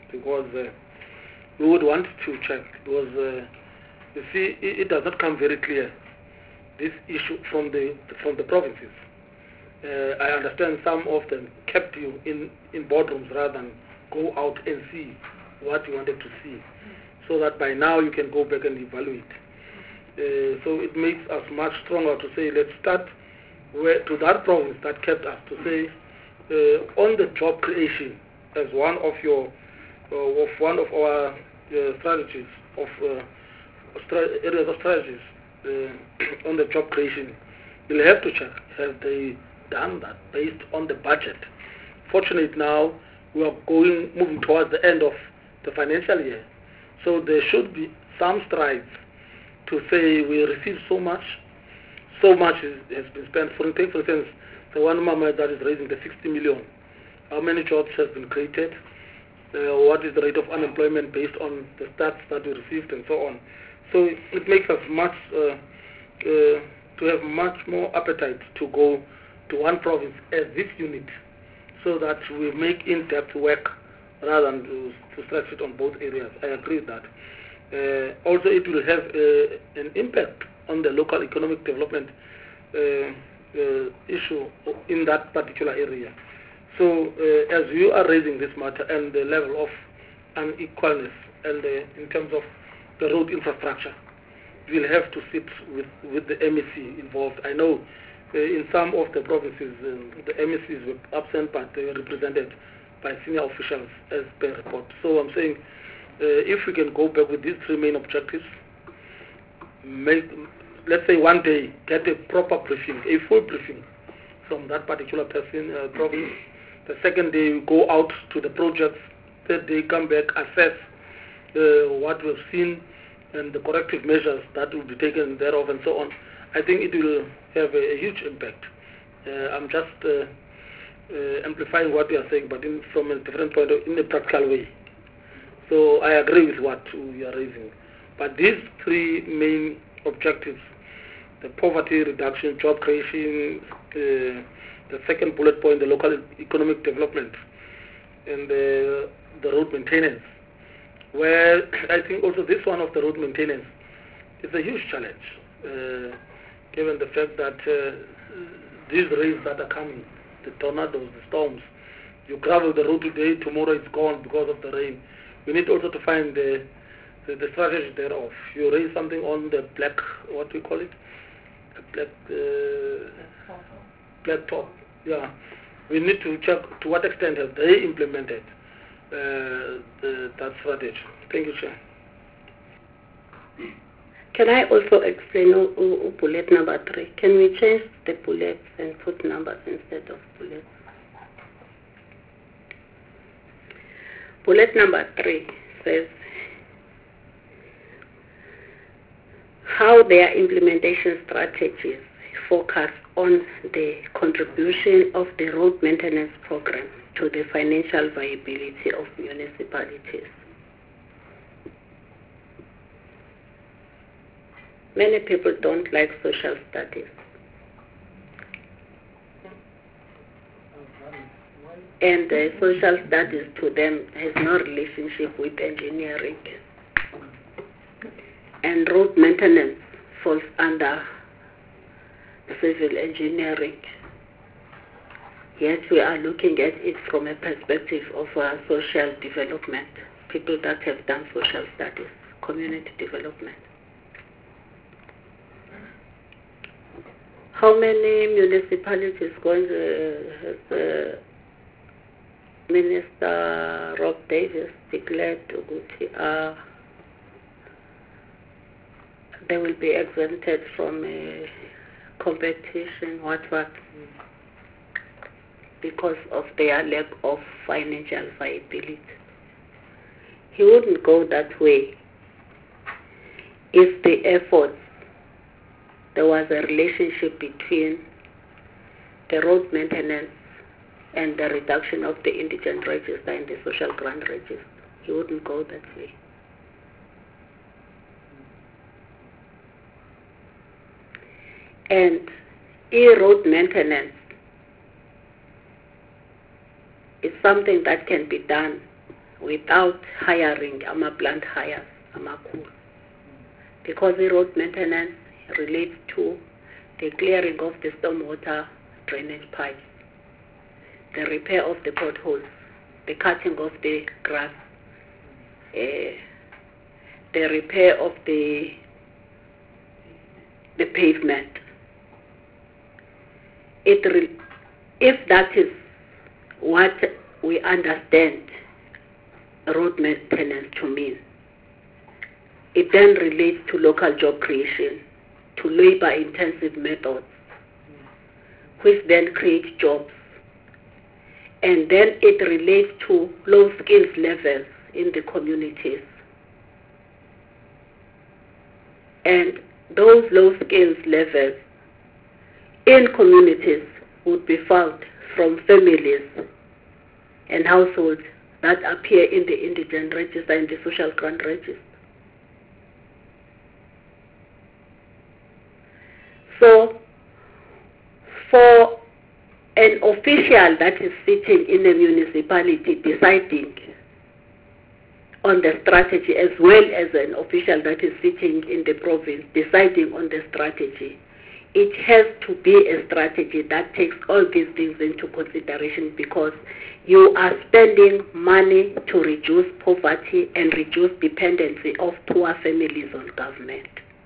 [SPEAKER 4] because uh, we would want to check, because uh, you see, it, it does not come very clear, this issue from the from the provinces. Uh, I understand some of them kept you in, in boardrooms rather than go out and see what you wanted to see, so that by now you can go back and evaluate. Uh, so it makes us much stronger to say, let's start where, to that province that kept us, to say uh, on the job creation as one of your uh, of one of our uh, strategies of uh, stra areas of strategies uh, on the job creation. You'll have to check, have they done that based on the budget? Fortunately now we are going moving towards the end of the financial year, so there should be some strides to say we received so much, so much is, has been spent. For instance, for instance, the one mama that is raising the sixty million, how many jobs have been created, uh, what is the rate of unemployment based on the stats that we received, and so on. So it makes us much, uh, uh, to have much more appetite to go to one province as this unit, so that we make in-depth work rather than to, to stretch it on both areas. I agree with that. Uh, also, it will have uh, an impact on the local economic development uh, uh, issue in that particular area. So, uh, as you are raising this matter and the level of unequalness and uh, in terms of the road infrastructure, you will have to sit with, with the M E C involved. I know uh, in some of the provinces, uh, the M E Cs were absent, but they were represented by senior officials as per report. So I'm saying, Uh, if we can go back with these three main objectives, make, let's say one day, get a proper briefing, a full briefing from that particular person, uh, province. The second day, we go out to the projects. Third day, come back, assess uh, what we've seen and the corrective measures that will be taken thereof and so on. I think it will have a, a huge impact. Uh, I'm just uh, uh, amplifying what you are saying, but in, from a different point of, in a practical way. So I agree with what you are raising. But these three main objectives, the poverty reduction, job creation, uh, the second bullet point, the local economic development, and the, the road maintenance, where I think also this one of the road maintenance is a huge challenge, uh, given the fact that uh, these rains that are coming, the tornadoes, the storms, you gravel the road today, tomorrow it's gone because of the rain. We need also to find the, the, the strategy thereof. You raise something on the black, what do we call it? The black, uh, black top. Yeah. We need to check to what extent have they implemented uh, the, that strategy. Thank you, Chair.
[SPEAKER 1] Can I also explain uh, uh, bullet number three? Can we change the bullets and put numbers instead of bullets? Bullet number three says how their implementation strategies focus on the contribution of the road maintenance program to the financial viability of municipalities. Many people don't like social studies. And uh, social studies to them has no relationship with engineering. And road maintenance falls under civil engineering. Yet we are looking at it from a perspective of uh, social development, people that have done social studies, community development. How many municipalities going uh, has uh, Minister Rob Davis declared that uh, they will be exempted from uh, competition, what what, because of their lack of financial viability. He wouldn't go that way if the efforts, there was a relationship between the road maintenance and the reduction of the indigent register and the social grant register. He wouldn't go that way. And e-road maintenance is something that can be done without hiring ama plant hires amakhulu, because the road maintenance relates to the clearing of the stormwater drainage pipes, the repair of the potholes, the cutting of the grass, uh, the repair of the the pavement. It re- if that is what we understand road maintenance to mean, it then relates to local job creation, to labor-intensive methods, which then create jobs. And then it relates to low skills levels in the communities. And those low skills levels in communities would be found from families and households that appear in the indigent register and the social grant register. So, for an official that is sitting in a municipality deciding on the strategy, as well as an official that is sitting in the province deciding on the strategy, it has to be a strategy that takes all these things into consideration, because you are spending money to reduce poverty and reduce dependency of poor families on government.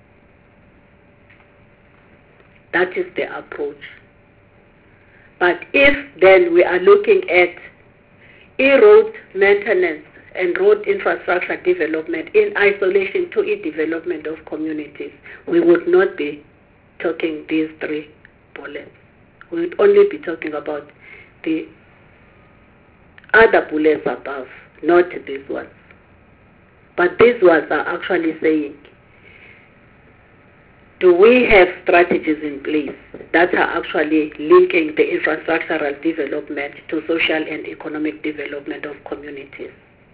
[SPEAKER 1] That is the approach. But if then we are looking at e-road maintenance and road infrastructure development in isolation to e-development of communities, we would not be talking these three bullets. We would only be talking about the other bullets above, not these ones. But these ones are actually saying, do we have strategies in place that are actually linking the infrastructural development to social and economic development of communities?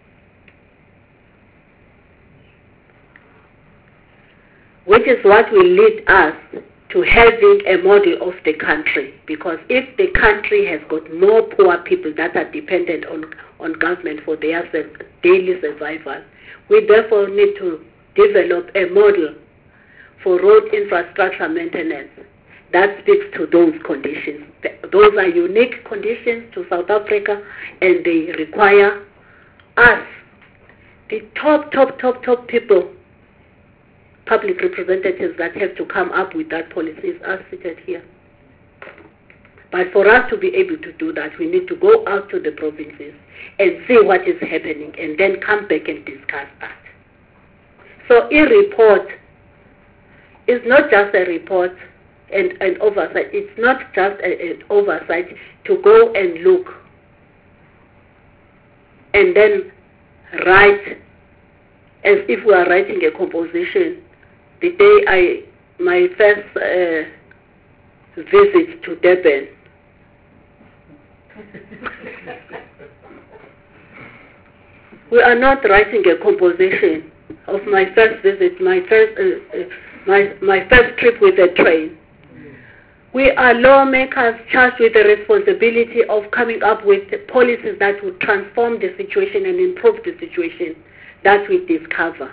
[SPEAKER 1] Which is what will lead us to having a model of the country, because if the country has got more poor people that are dependent on, on government for their daily survival, we therefore need to develop a model for road infrastructure maintenance that speaks to those conditions. Those are unique conditions to South Africa, and they require us, the top, top, top, top people, public representatives that have to come up with that policies are seated here. But for us to be able to do that, we need to go out to the provinces and see what is happening, and then come back and discuss that. So a report is not just a report and an oversight. It's not just a, an oversight to go and look and then write as if we are writing a composition. The day I, my first uh, visit to Durban, we are not writing a composition of my first visit, my first, uh, uh, my, my first trip with a train. We are lawmakers charged with the responsibility of coming up with policies that would transform the situation and improve the situation that we discover.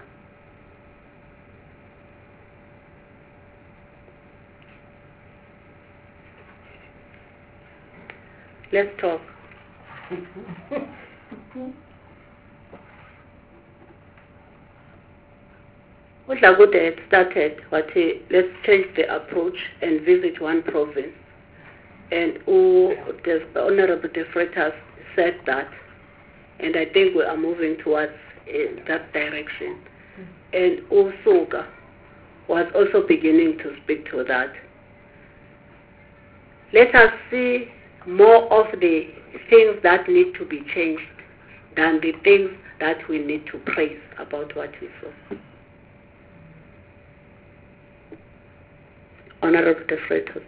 [SPEAKER 1] Let's talk. What Lagude had started, what he, let's change the approach and visit one province. And oh, the Honorable De Freitas said that, and I think we are moving towards uh, that direction. And Usuga was also beginning to speak to that. Let us see more of the things that need to be changed than the things that we need to praise about what we saw. Honorable De Freitas.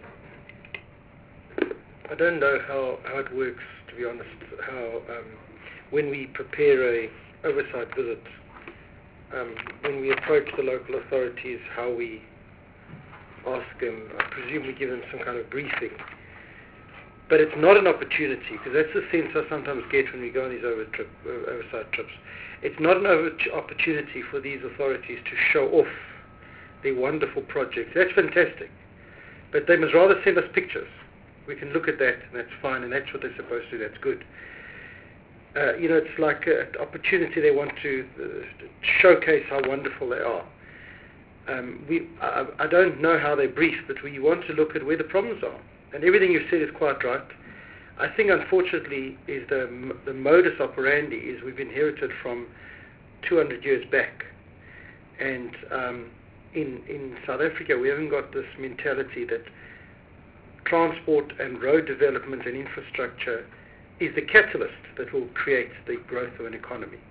[SPEAKER 5] I don't know how, how it works, to be honest, how um, when we prepare a oversight visit, um, when we approach the local authorities, how we ask them, I presume we give them some kind of briefing. but it's not an opportunity, because that's the sense I sometimes get when we go on these over trip, uh, oversight trips. It's not an over opportunity for these authorities to show off their wonderful projects. That's fantastic, but they must rather send us pictures. We can look at that, and that's fine, and that's what they're supposed to do. That's good. Uh, you know, it's like an opportunity they want to uh, showcase how wonderful they are. Um, we, I, I don't know how they brief, but we want to look at where the problems are. And everything you've said is quite right. I think, unfortunately, is the the modus operandi is we've inherited from two hundred years back. And um, in in South Africa, we haven't got this mentality that transport and road development and infrastructure is the catalyst that will create the growth of an economy.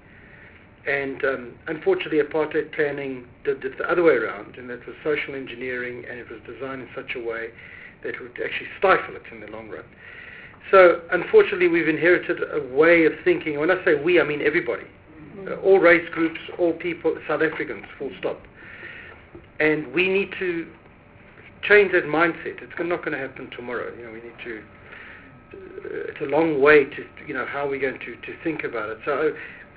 [SPEAKER 5] And um, unfortunately, apartheid planning did it the other way around, and that was social engineering, and it was designed in such a way that it would actually stifle it in the long run. So, unfortunately, we've inherited a way of thinking. When I say we, I mean everybody. Mm-hmm. Uh, all race groups, all people, South Africans, full stop. And we need to change that mindset. It's not going to happen tomorrow. You know, we need to, uh, it's a long way to, you know, how we're going to, to think about it. So,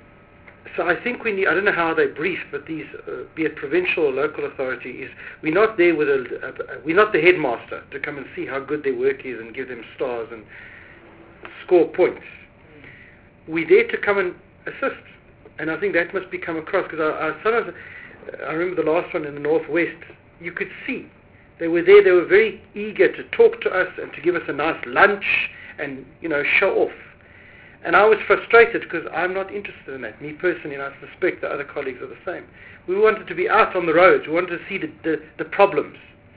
[SPEAKER 5] So I think we need, I don't know how they brief, but these, uh, be it provincial or local authority, is we're not there with a, a, a, we're not the headmaster to come and see how good their work is and give them stars and score points. We're there to come and assist. And I think that must be come across, because I, I, sometimes, I remember the last one in the Northwest, you could see they were there, they were very eager to talk to us and to give us a nice lunch and, you know, show off. And I was frustrated because I'm not interested in that. Me personally, and I suspect the other colleagues are the same. We wanted to be out on the roads. We wanted to see the, the, the problems.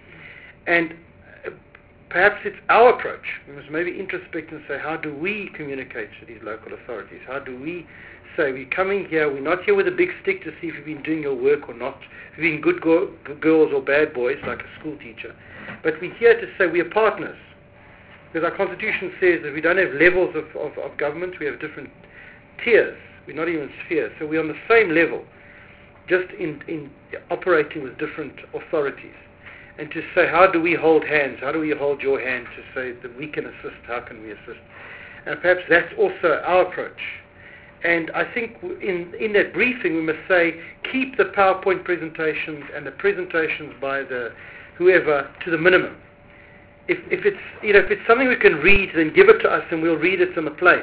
[SPEAKER 5] And uh, perhaps it's our approach. We must maybe introspect and say, how do we communicate to these local authorities? How do we say, we're coming here, we're not here with a big stick to see if you've been doing your work or not, if you've been good, go- good girls or bad boys, like a school teacher. But we're here to say we are partners. Because our constitution says that we don't have levels of, of, of government, we have different tiers. We're not even spheres. So we're on the same level, just in, in operating with different authorities. And to say, how do we hold hands? How do we hold your hand to say that we can assist? How can we assist? And perhaps that's also our approach. And I think in, in that briefing we must say, keep the PowerPoint presentations and the presentations by the whoever to the minimum. If, if it's you know if it's something we can read, then give it to us and we'll read it on the plane.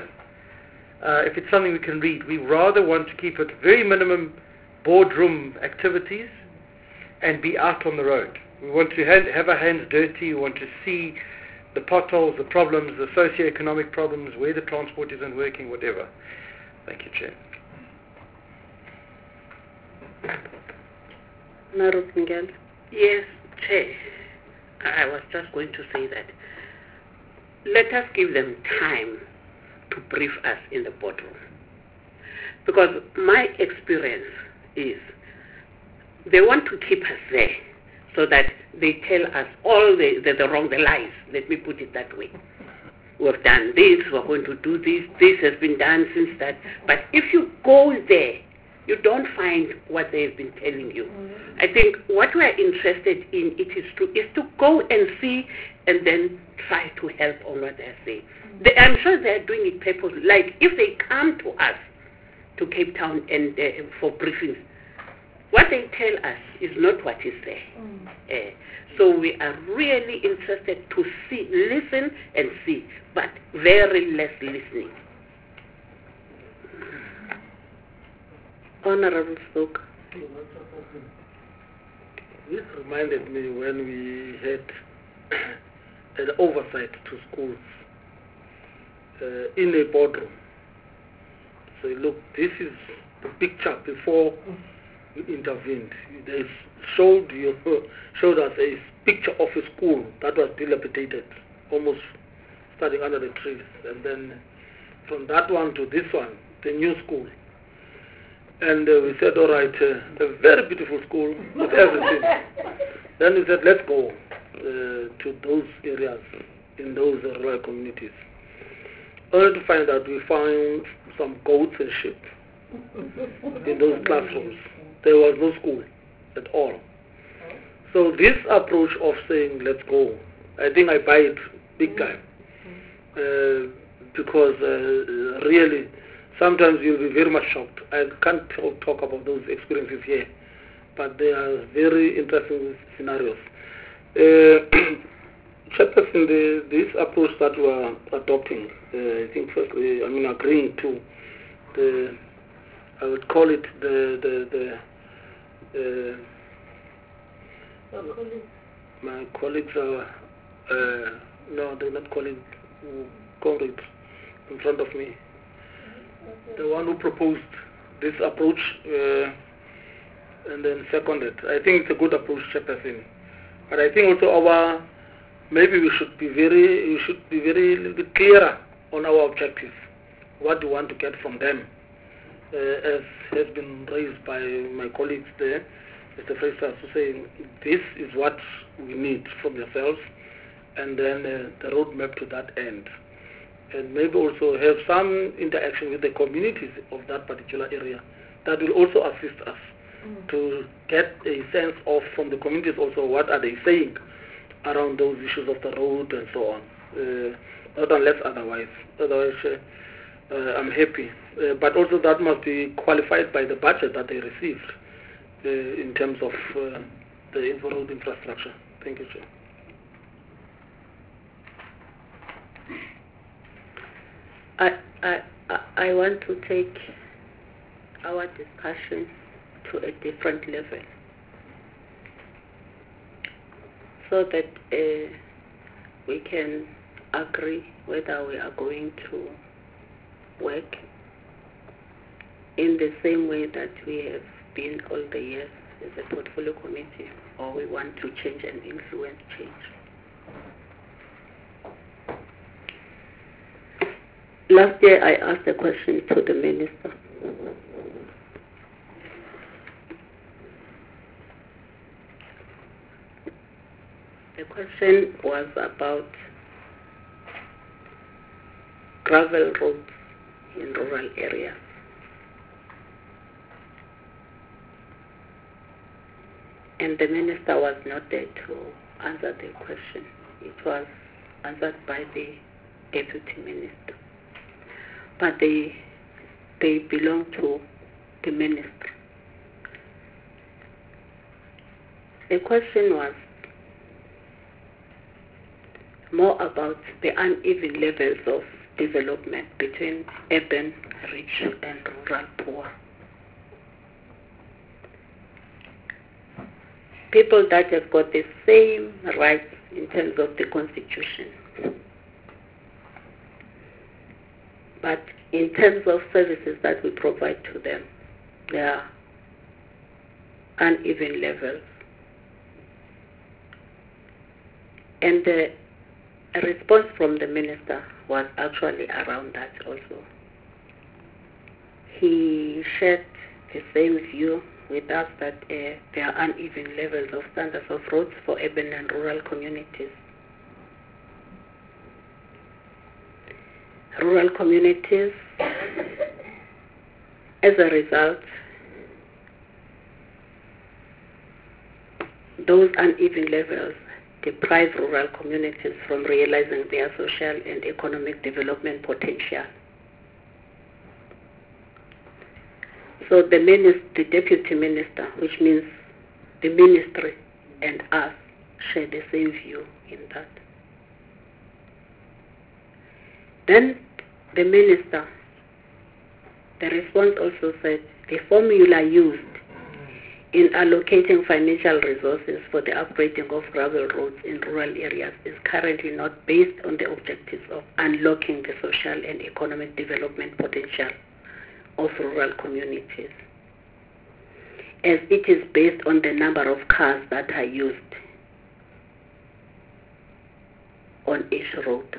[SPEAKER 5] Uh, if it's something we can read, we rather want to keep it very minimum boardroom activities and be out on the road. We want to have, have our hands dirty. We want to see the potholes, the problems, the socio-economic problems, where the transport isn't working, whatever. Thank you, Chair.
[SPEAKER 1] Narupingel.
[SPEAKER 2] Yes, Chair. I was just going to say that let us give them time to brief us in the boardroom. Because my experience is they want to keep us there so that they tell us all the, the, the wrong, the lies. Let me put it that way. We've done this, we're going to do this, this has been done since that. But if you go there, you don't find what they've been telling you. Mm-hmm. I think what we're interested in it is to is to go and see and then try to help on what they're saying. Mm-hmm. They, I'm sure they're doing it purposely. Like if they come to us to Cape Town and uh, for briefings, what they tell us is not what is there. Mm-hmm. Uh, so we are really interested to see, listen and see, but very less listening.
[SPEAKER 1] Honorable Stoke.
[SPEAKER 4] This reminded me when we had an oversight to schools uh, in a boardroom. So look, this is the picture before you intervened. They showed you showed us a picture of a school that was dilapidated, almost starting under the trees, and then from that one to this one, the new school. And uh, we said, all right, uh, a very beautiful school with everything. Then we said, let's go uh, to those areas, in those uh, rural communities. Only to find out we found some goats and sheep in those classrooms. There was no school at all. So this approach of saying, let's go, I think I buy it big time. uh, because uh, really, sometimes you'll be very much shocked. I can't talk, talk about those experiences here, but they are very interesting scenarios. Uh, Chairperson, the, this approach that we are adopting, uh, I think firstly, I mean agreeing to, the, I would call it the, the, the uh, my colleagues are, uh, no, they're not colleagues, colleagues in front of me. The one who proposed this approach uh, and then seconded. I think it's a good approach, Chairperson. But I think also our maybe we should be very we should be very a little bit clearer on our objectives, what we want to get from them, uh, as has been raised by my colleagues there, Mister Fraser, saying this is what we need from yourselves, and then uh, the roadmap to that end, and maybe also have some interaction with the communities of that particular area that will also assist us mm. to get a sense of from the communities also what are they saying around those issues of the road and so on, uh, not unless otherwise. Otherwise, uh, uh, I'm happy. Uh, but also that must be qualified by the budget that they received uh, in terms of uh, the info road infrastructure. Thank you, Chair.
[SPEAKER 1] I, I, I want to take our discussion to a different level, so that uh, we can agree whether we are going to work in the same way that we have been all the years as a portfolio committee, or we want to change and influence change. Last year I asked a question to the minister. The question was about gravel roads in rural areas. And the minister was not there to answer the question. It was answered by the deputy minister. But they, they belong to the ministry. The question was more about the uneven levels of development between urban rich and rural poor. People that have got the same rights in terms of the constitution, but in terms of services that we provide to them, there are uneven levels. And the response from the minister was actually around that also. He shared the same view with us that uh, there are uneven levels of standards of roads for urban and rural communities. Rural communities, as a result, those uneven levels deprive rural communities from realizing their social and economic development potential. So the, minister, the deputy minister, which means the ministry and us, share the same view in that. Then the minister, the response also said the formula used in allocating financial resources for the upgrading of gravel roads in rural areas is currently not based on the objectives of unlocking the social and economic development potential of rural communities, as it is based on the number of cars that are used on each road,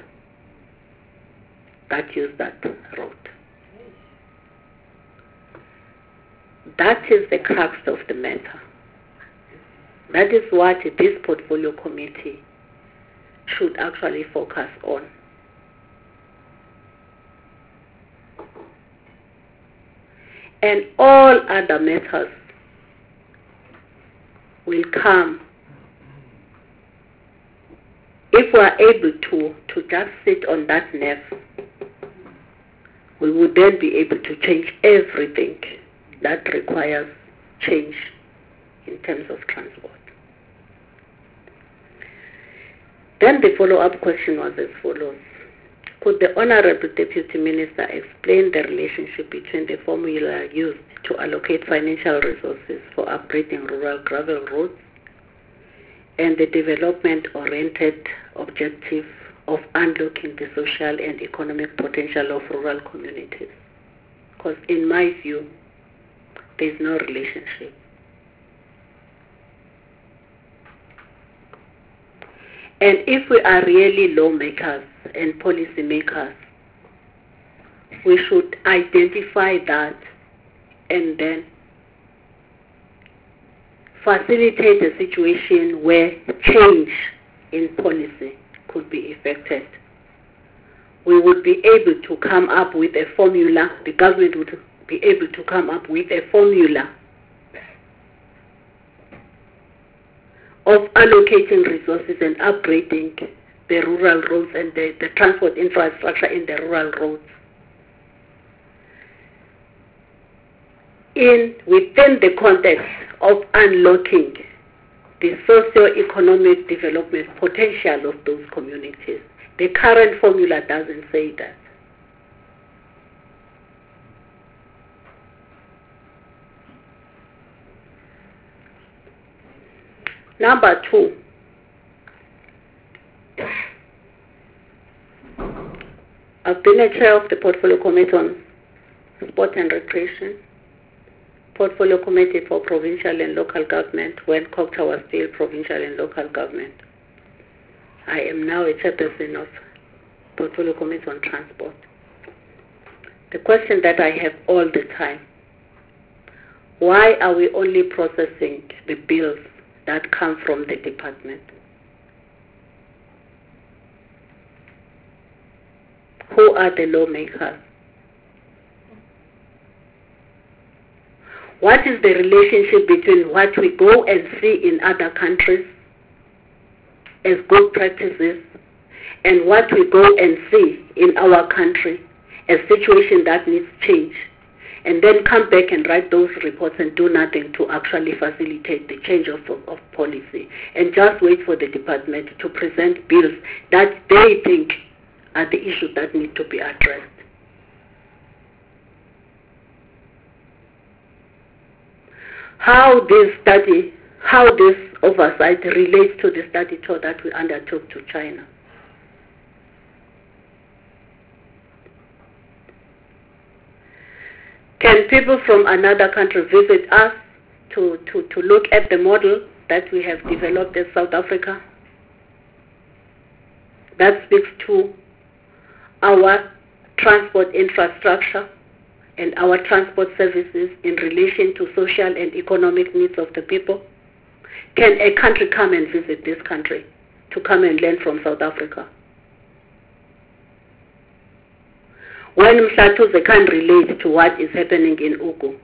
[SPEAKER 1] that use that road. That is the crux of the matter. That is what this portfolio committee should actually focus on. And all other matters will come if we are able to, to just sit on that nerve, we would then be able to change everything that requires change in terms of transport. Then the follow-up question was as follows. Could the Honorable Deputy Minister explain the relationship between the formula used to allocate financial resources for upgrading rural gravel roads and the development-oriented objective of unlocking the social and economic potential of rural communities? Because in my view, there is no relationship. And if we are really lawmakers and policymakers, we should identify that and then facilitate a situation where change in policy could be effected. We would be able to come up with a formula, the government would be able to come up with a formula of allocating resources and upgrading the rural roads and the, the transport infrastructure in the rural roads in within the context of unlocking the socio-economic development potential of those communities. The current formula doesn't say that. Number two, I've been a chair of the Portfolio Committee on Sport and Recreation, Portfolio Committee for Provincial and Local Government when COGTA was still Provincial and Local Government. I am now a chairperson of Portfolio Committee on Transport. The question that I have all the time, why are we only processing the bills that come from the department? Who are the lawmakers? What is the relationship between what we go and see in other countries as good practices and what we go and see in our country as situation that needs change, and then come back and write those reports and do nothing to actually facilitate the change of, of, of policy, and just wait for the department to present bills that they think are the issues that need to be addressed? How this study, how this oversight relates to the study tour that we undertook to China. Can people from another country visit us to, to, to look at the model that we have developed in South Africa? That speaks to our transport infrastructure and our transport services in relation to social and economic needs of the people. Can a country come and visit this country to come and learn from South Africa? When Mhlatuze can relate to what is happening in Ugu,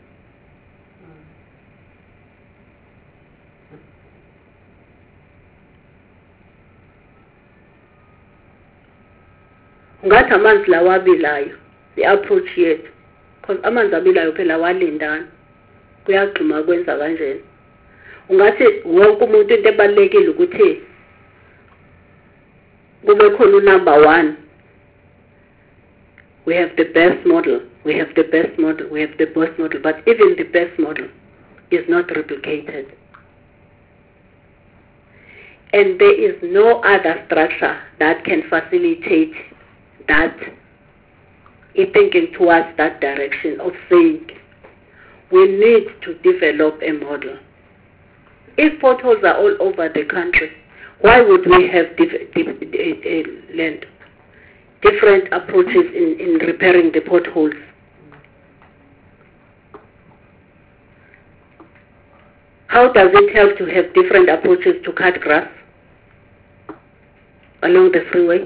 [SPEAKER 1] ngathi amanzi lawa abilayo, the approach yethu, because amanzi abilayo phela walindana, kuyagxuma kwenza kanjena. Ungathi wonke umuntu into ebalekile ukuthi kube khona number one. We have the best model, we have the best model, we have the best model, but even the best model is not replicated. And there is no other structure that can facilitate that, in thinking towards that direction of saying we need to develop a model. If potholes are all over the country, why would we have diff- diff- uh, land? different approaches in, in repairing the potholes? How does it help to have different approaches to cut grass along the freeway?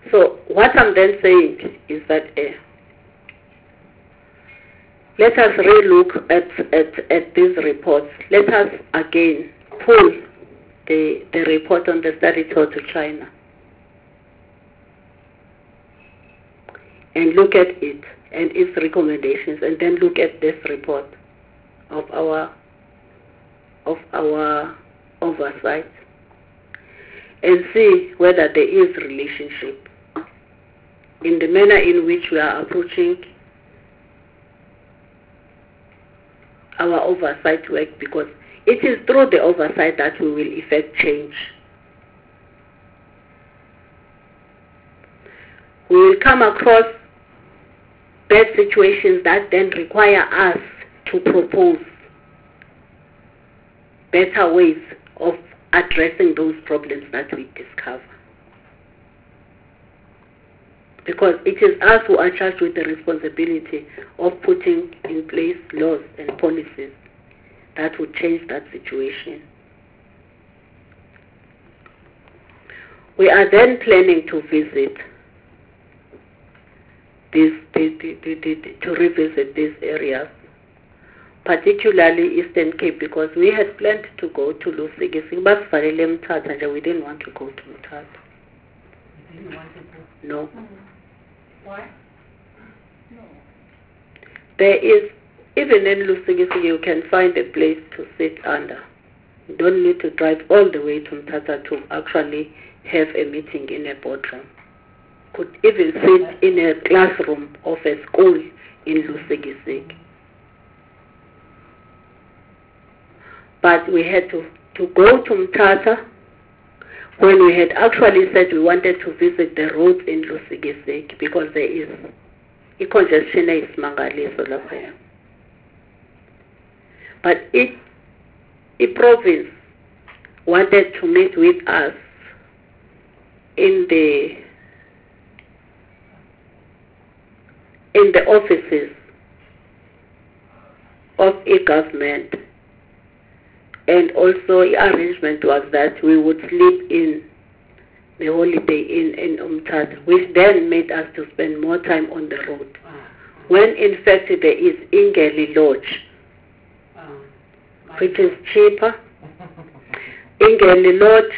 [SPEAKER 1] So what I'm then saying is that uh, let us relook at, at, at these reports. Let us again pull the, the report on the study tour to China and look at it and its recommendations, and then look at this report of our of our oversight and see whether there is relationship in the manner in which we are approaching our oversight work, because it is through the oversight that we will effect change. We will come across bad situations that then require us to propose better ways of addressing those problems that we discover. Because it is us who are charged with the responsibility of putting in place laws and policies that would change that situation. We are then planning to visit these, the, the, the, the, to revisit these areas, particularly Eastern Cape, because we had planned to go to Lusigi, but we didn't want to go to Mthatha.
[SPEAKER 2] You didn't want to go?
[SPEAKER 1] No.
[SPEAKER 7] Mm.
[SPEAKER 2] Why?
[SPEAKER 7] No.
[SPEAKER 1] There is, even in Lusigi, you can find a place to sit under. You don't need to drive all the way to Mthatha to actually have a meeting in a boardroom. Could even sit in a classroom of a school in Lusigi. But we had to, to go to Mthatha when we had actually said we wanted to visit the roads in Lusigi, because there is a congestion is mangaliso lapha. But it, the province wanted to meet with us in the in the offices of a government, and also the arrangement was that we would sleep in the Holiday Inn in Umthatha, which then made us to spend more time on the road, when in fact there is Ingeli Lodge, which is cheaper. Ingeli Lodge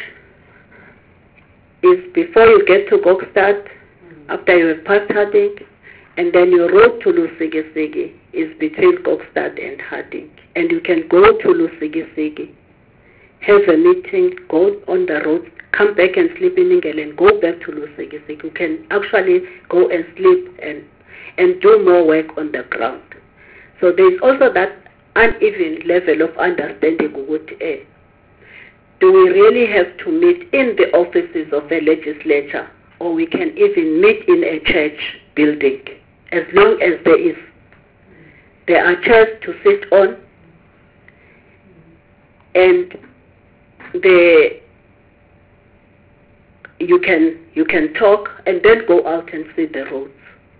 [SPEAKER 1] is before you get to Gokstad, after you have passed Harding, and then your road to Lusigi is between Gokstad and Harding. And you can go to Lusigi, have a meeting, go on the road, come back and sleep in Ingeli and go back to Lusigi. You can actually go and sleep and, and do more work on the ground. So there is also that uneven level of understanding what eh, do we really have to meet in the offices of the legislature, or we can even meet in a church building, as long as there is there are chairs to sit on, and the you can you can talk and then go out and see the roads.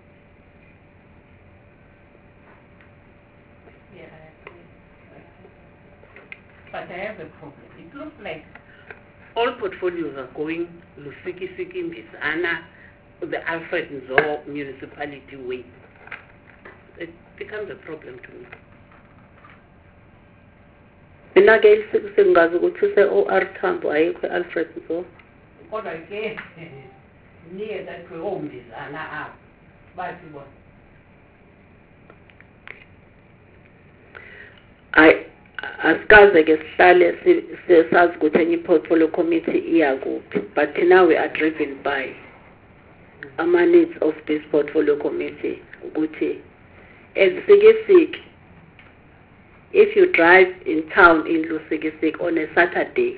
[SPEAKER 2] Yeah, I agree. But I have a problem. It looks like all portfolios are going Lusigi, Mbizana, the Alfred Nzo municipality way. It becomes a problem to me.
[SPEAKER 1] Mina ke isingazi ukuthi use O R Tambo ayikho Alfred Nzo.
[SPEAKER 2] Kodwa ke near that we home is ana up. But what?
[SPEAKER 1] I asikaze ke sihlale sazi ukuthi enye portfolio committee iyakuphi, but now we are driven by ama needs of this portfolio committee ukuthi ezisikisiki, if you drive in town in Lusigi on a Saturday,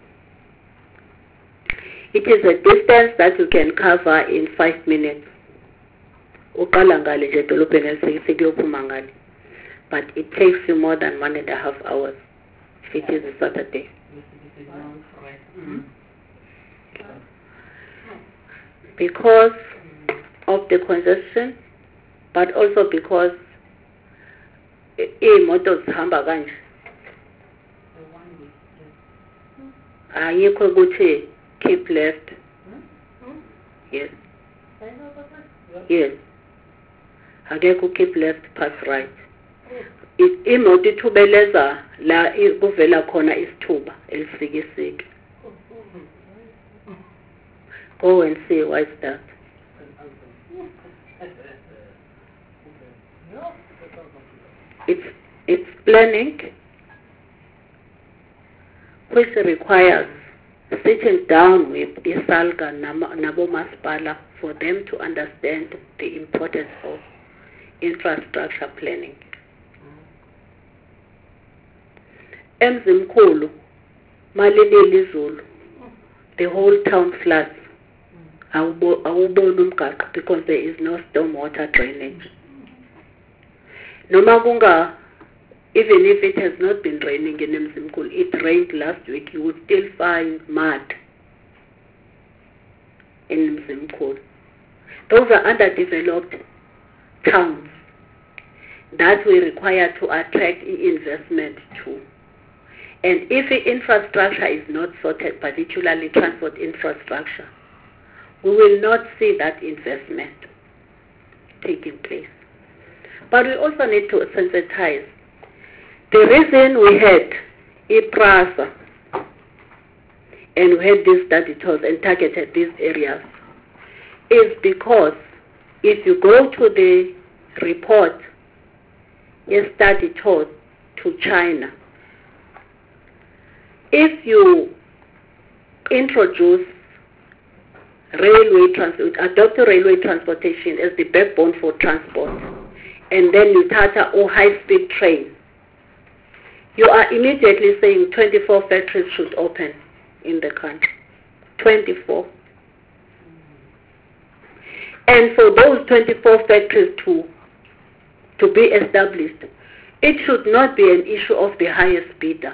[SPEAKER 1] it is a distance that you can cover in five minutes. Uqala ngale nje edolobheni eLusikisiki uyophuma ngale. But it takes you more than one and a half hours if it is a Saturday.
[SPEAKER 2] Mm-hmm.
[SPEAKER 1] Because of the congestion, but also because imoto zihamba kanje. Ayikho ukuthi keep left. Yes. Yes. Akekho keep left pass right. I- imoto ithubeleza la i- kuvela khona isithuba elisikisiki. Go and see why is that. It's it's planning which requires sitting down with Isalga Nabo Maspala for them to understand the importance of infrastructure planning. Emzimkhulu, Malilili Zulu, the whole town floods. Awubona umgaqo because there is no stormwater drainage. Noma kunga, even if it has not been raining in Emzimkhulu, it rained last week, you would still find mud in Emzimkhulu. Those are underdeveloped towns that we require to attract investment to. And if the infrastructure is not sorted, particularly transport infrastructure, we will not see that investment taking place. But we also need to sensitize. The reason we had IPRASA and we had these study tours and targeted these areas is because if you go to the report, a study tour to China, if you introduce railway transport, adopt railway transportation as the backbone for transport, and then you Tata or high-speed train, you are immediately saying twenty-four factories should open in the country. twenty-four. And for those twenty-four factories to, to be established, it should not be an issue of the highest bidder.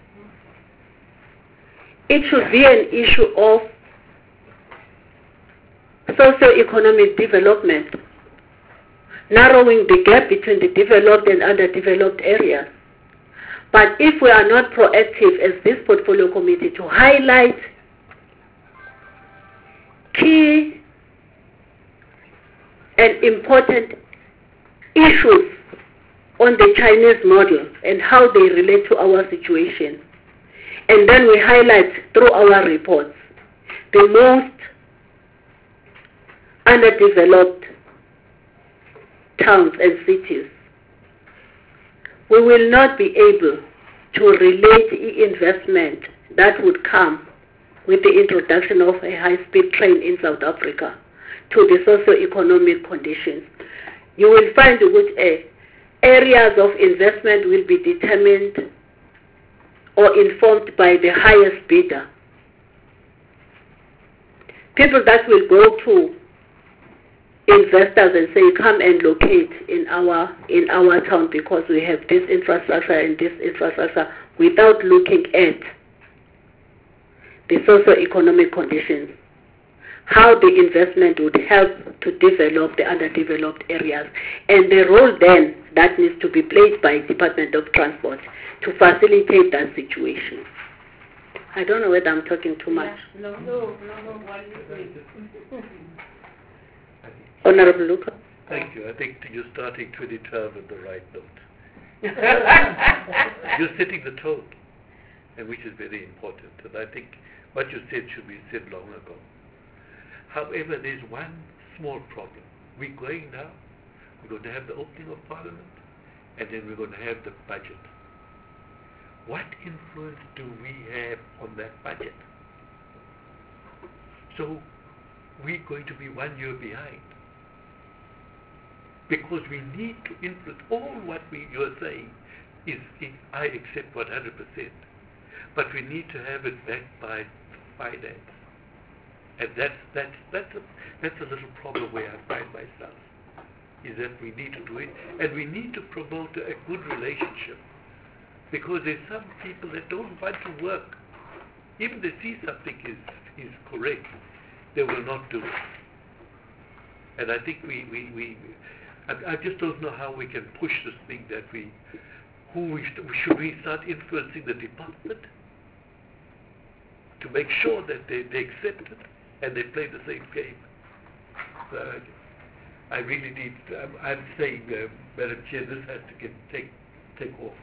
[SPEAKER 1] It should be an issue of socio-economic development, narrowing the gap between the developed and underdeveloped areas. But if we are not proactive as this portfolio committee to highlight key and important issues on the Chinese model and how they relate to our situation, and then we highlight through our reports the most underdeveloped towns and cities, we will not be able to relate the investment that would come with the introduction of a high-speed train in South Africa to the socio-economic conditions. You will find which uh, areas of investment will be determined or informed by the highest bidder. People that will go to investors and say, come and locate in our in our town because we have this infrastructure and this infrastructure, without looking at the socio-economic conditions, how the investment would help to develop the underdeveloped areas, and the role then that needs to be played by Department of Transport to facilitate that situation. I don't know whether I'm talking too much.
[SPEAKER 2] Yeah. No, no, no, no. What are you saying?
[SPEAKER 1] Honorable Luca.
[SPEAKER 6] Thank you. I think you're starting twenty twelve on the right note. You're setting the tone, and which is very important. And I think what you said should be said long ago. However, there's one small problem. We're going now, we're going to have the opening of Parliament, and then we're going to have the budget. What influence do we have on that budget? So we're going to be one year behind. Because we need to influence all what we, you're saying is, is I accept one hundred percent. But we need to have it backed by finance. And that's, that's, that's, a, that's a little problem where I find myself, is that we need to do it, and we need to promote a good relationship. Because there's some people that don't want to work. Even they see something is, is correct, they will not do it. And I think we, we, we I, I just don't know how we can push this thing that we, who we, should we start influencing the department to make sure that they, they accept it and they play the same game. Uh, I really need, I'm, I'm saying, uh, Madam Chair, this has to get take, take off.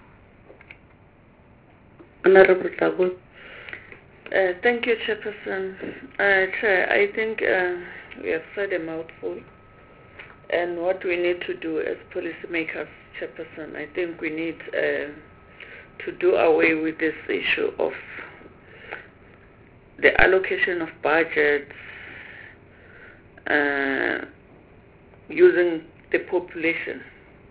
[SPEAKER 3] Honorable Tabu. Uh, thank you, Chairperson. Uh, Chair, I think uh, we have said a mouthful. And what we need to do as policymakers, Chairperson, I think we need uh, to do away with this issue of the allocation of budgets uh, using the population.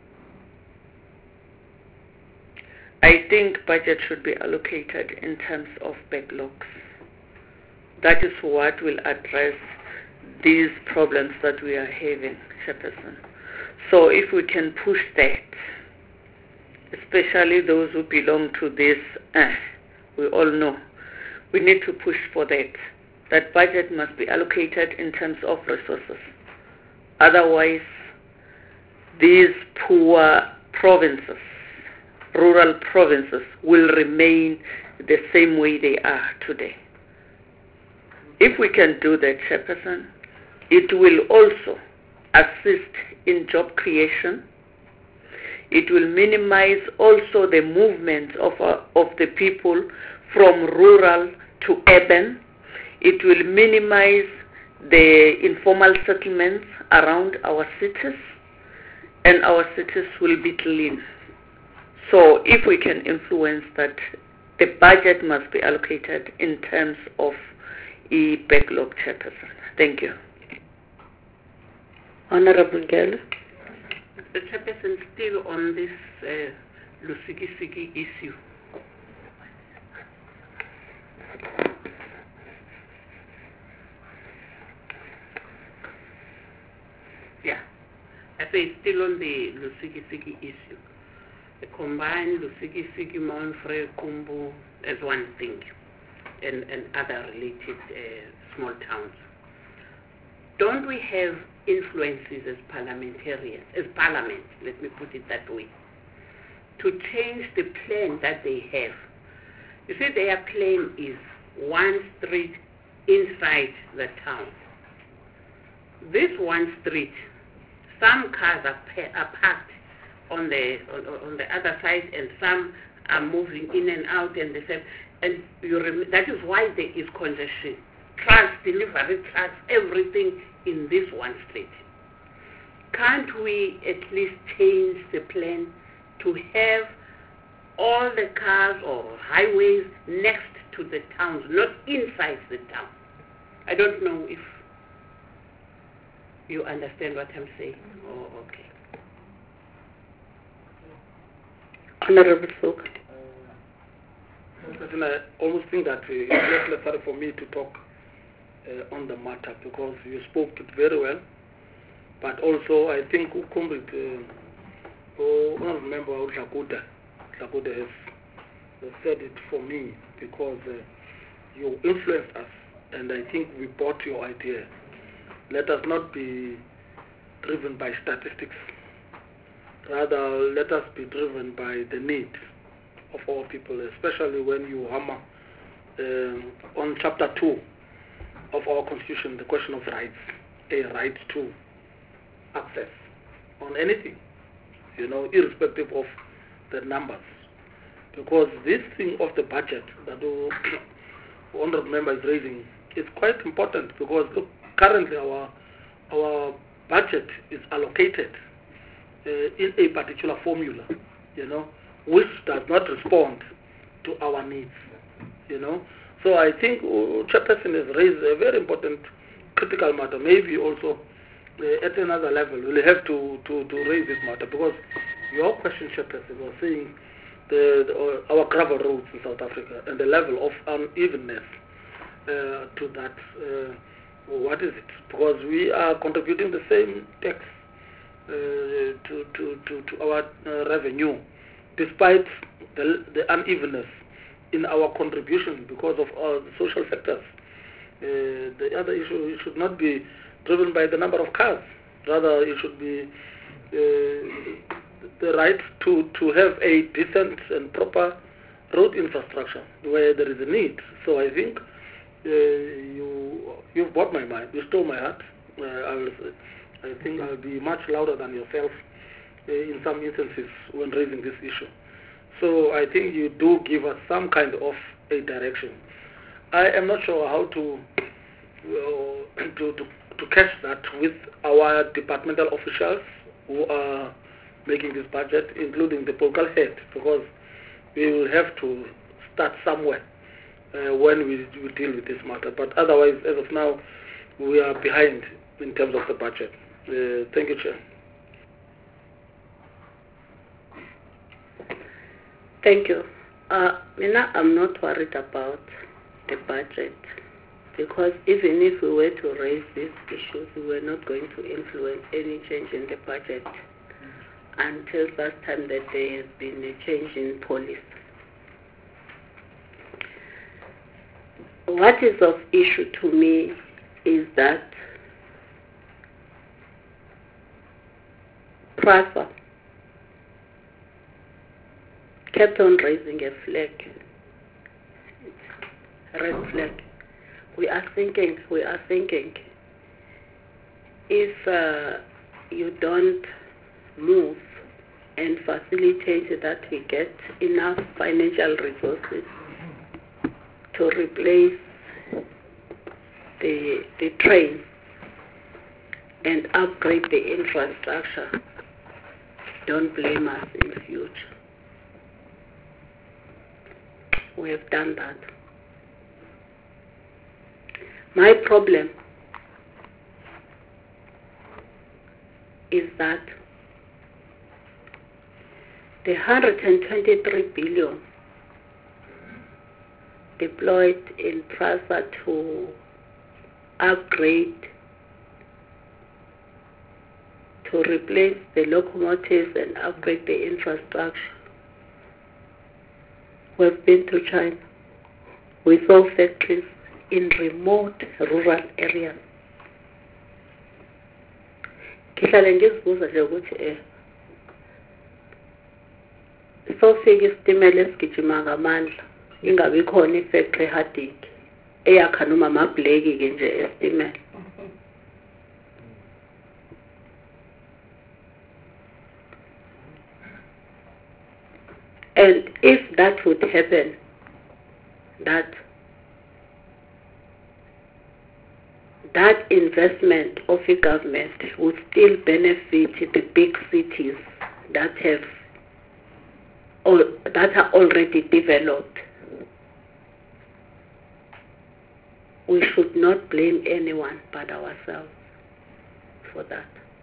[SPEAKER 3] I think budget should be allocated in terms of backlogs. That is what will address these problems that we are having, Chairperson. So if we can push that, especially those who belong to this, uh, we all know, we need to push for that. That budget must be allocated in terms of resources. Otherwise, these poor provinces, rural provinces, will remain the same way they are today. If we can do that, Chairperson, it will also assist in job creation. It will minimize also the movement of, uh, of the people from rural to urban. It will minimize the informal settlements around our cities, and our cities will be clean. So if we can influence that, the budget must be allocated in terms of a backlog, Chairperson. Thank you. Honorable Gelu.
[SPEAKER 2] The Chairperson, still on this uh, Lusiki-Siki issue. Yeah, I say still on the Lusiki-Siki issue. The combined Lusiki-Siki, Mount Frere, Kumbu as one thing, and, and other related uh, small towns. Don't we have influences as parliamentarians, as parliament, let me put it that way, to change the plan that they have? You see, their plan is one street inside the town. This one street, some cars are, pa- are parked on the on, on the other side, and some are moving in and out, and the same. And you rem- that is why there is congestion. Trucks, delivery trucks, everything in this one street. Can't we at least change the plan to have all the cars or highways next to the towns, not inside the town? I don't know if you understand what I'm saying. Oh, okay.
[SPEAKER 3] Honorable Sook.
[SPEAKER 4] I almost think that uh, it's not necessary for me to talk uh, on the matter, because you spoke it very well. But also, I think Comrade, uh, oh, I don't remember how Lakuta, Lakuta has, has said it for me, because uh, you influenced us, and I think we bought your idea. Let us not be driven by statistics. Rather, let us be driven by the needs of our people, especially when you hammer um, on chapter two of our constitution, the question of rights, a right to access on anything, you know, irrespective of the numbers. Because this thing of the budget that the honorable member is raising is quite important, because look, currently our our budget is allocated uh, in a particular formula, you know, which does not respond to our needs, you know. So I think uh, Chairperson has raised a very important critical matter. Maybe also uh, at another level we'll have to, to, to raise this matter, because your question, Chairperson, was saying the, the, uh, our gravel roads in South Africa and the level of unevenness uh, to that. Uh, what is it? Because we are contributing the same tax uh, to, to, to, to our uh, revenue, despite the, the unevenness in our contribution because of our social sectors. Uh, the other issue should not be driven by the number of cars. Rather, it should be uh, the right to, to have a decent and proper road infrastructure where there is a need. So I think uh, you, you've bought my mind, you stole my heart, uh, I'll, I think I'll be much louder than yourself uh, in some instances when raising this issue. So I think you do give us some kind of a direction. I am not sure how to uh, to, to to catch that with our departmental officials who are making this budget, including the political head, because we will have to start somewhere uh, when we, we deal with this matter. But otherwise, as of now, we are behind in terms of the budget. Uh, thank you, Chair.
[SPEAKER 1] Thank you. Uh, Mina, I'm not worried about the budget, because even if we were to raise these issues, we were not going to influence any change in the budget until such time that there has been a change in policy. What is of issue to me is that PRASA kept on raising a flag, a red flag. We are thinking, we are thinking, if uh, you don't move and facilitate that we get enough financial resources to replace the the train and upgrade the infrastructure, don't blame us in the future. We have done that. My problem is that the one hundred twenty-three billion deployed in PRASA to upgrade, to replace the locomotives and upgrade the infrastructure. We've been to China. We saw factories in remote rural areas. Ngihlale ngizibuza nje ukuthi eh sofika isitimela esigijima ngamandla ingabe ikhona ifactory Hading eyakha noma amableki ke nje esitimela. And if that would happen, that that investment of the government would still benefit the big cities that have all, that are already developed. We should not blame anyone but ourselves for that.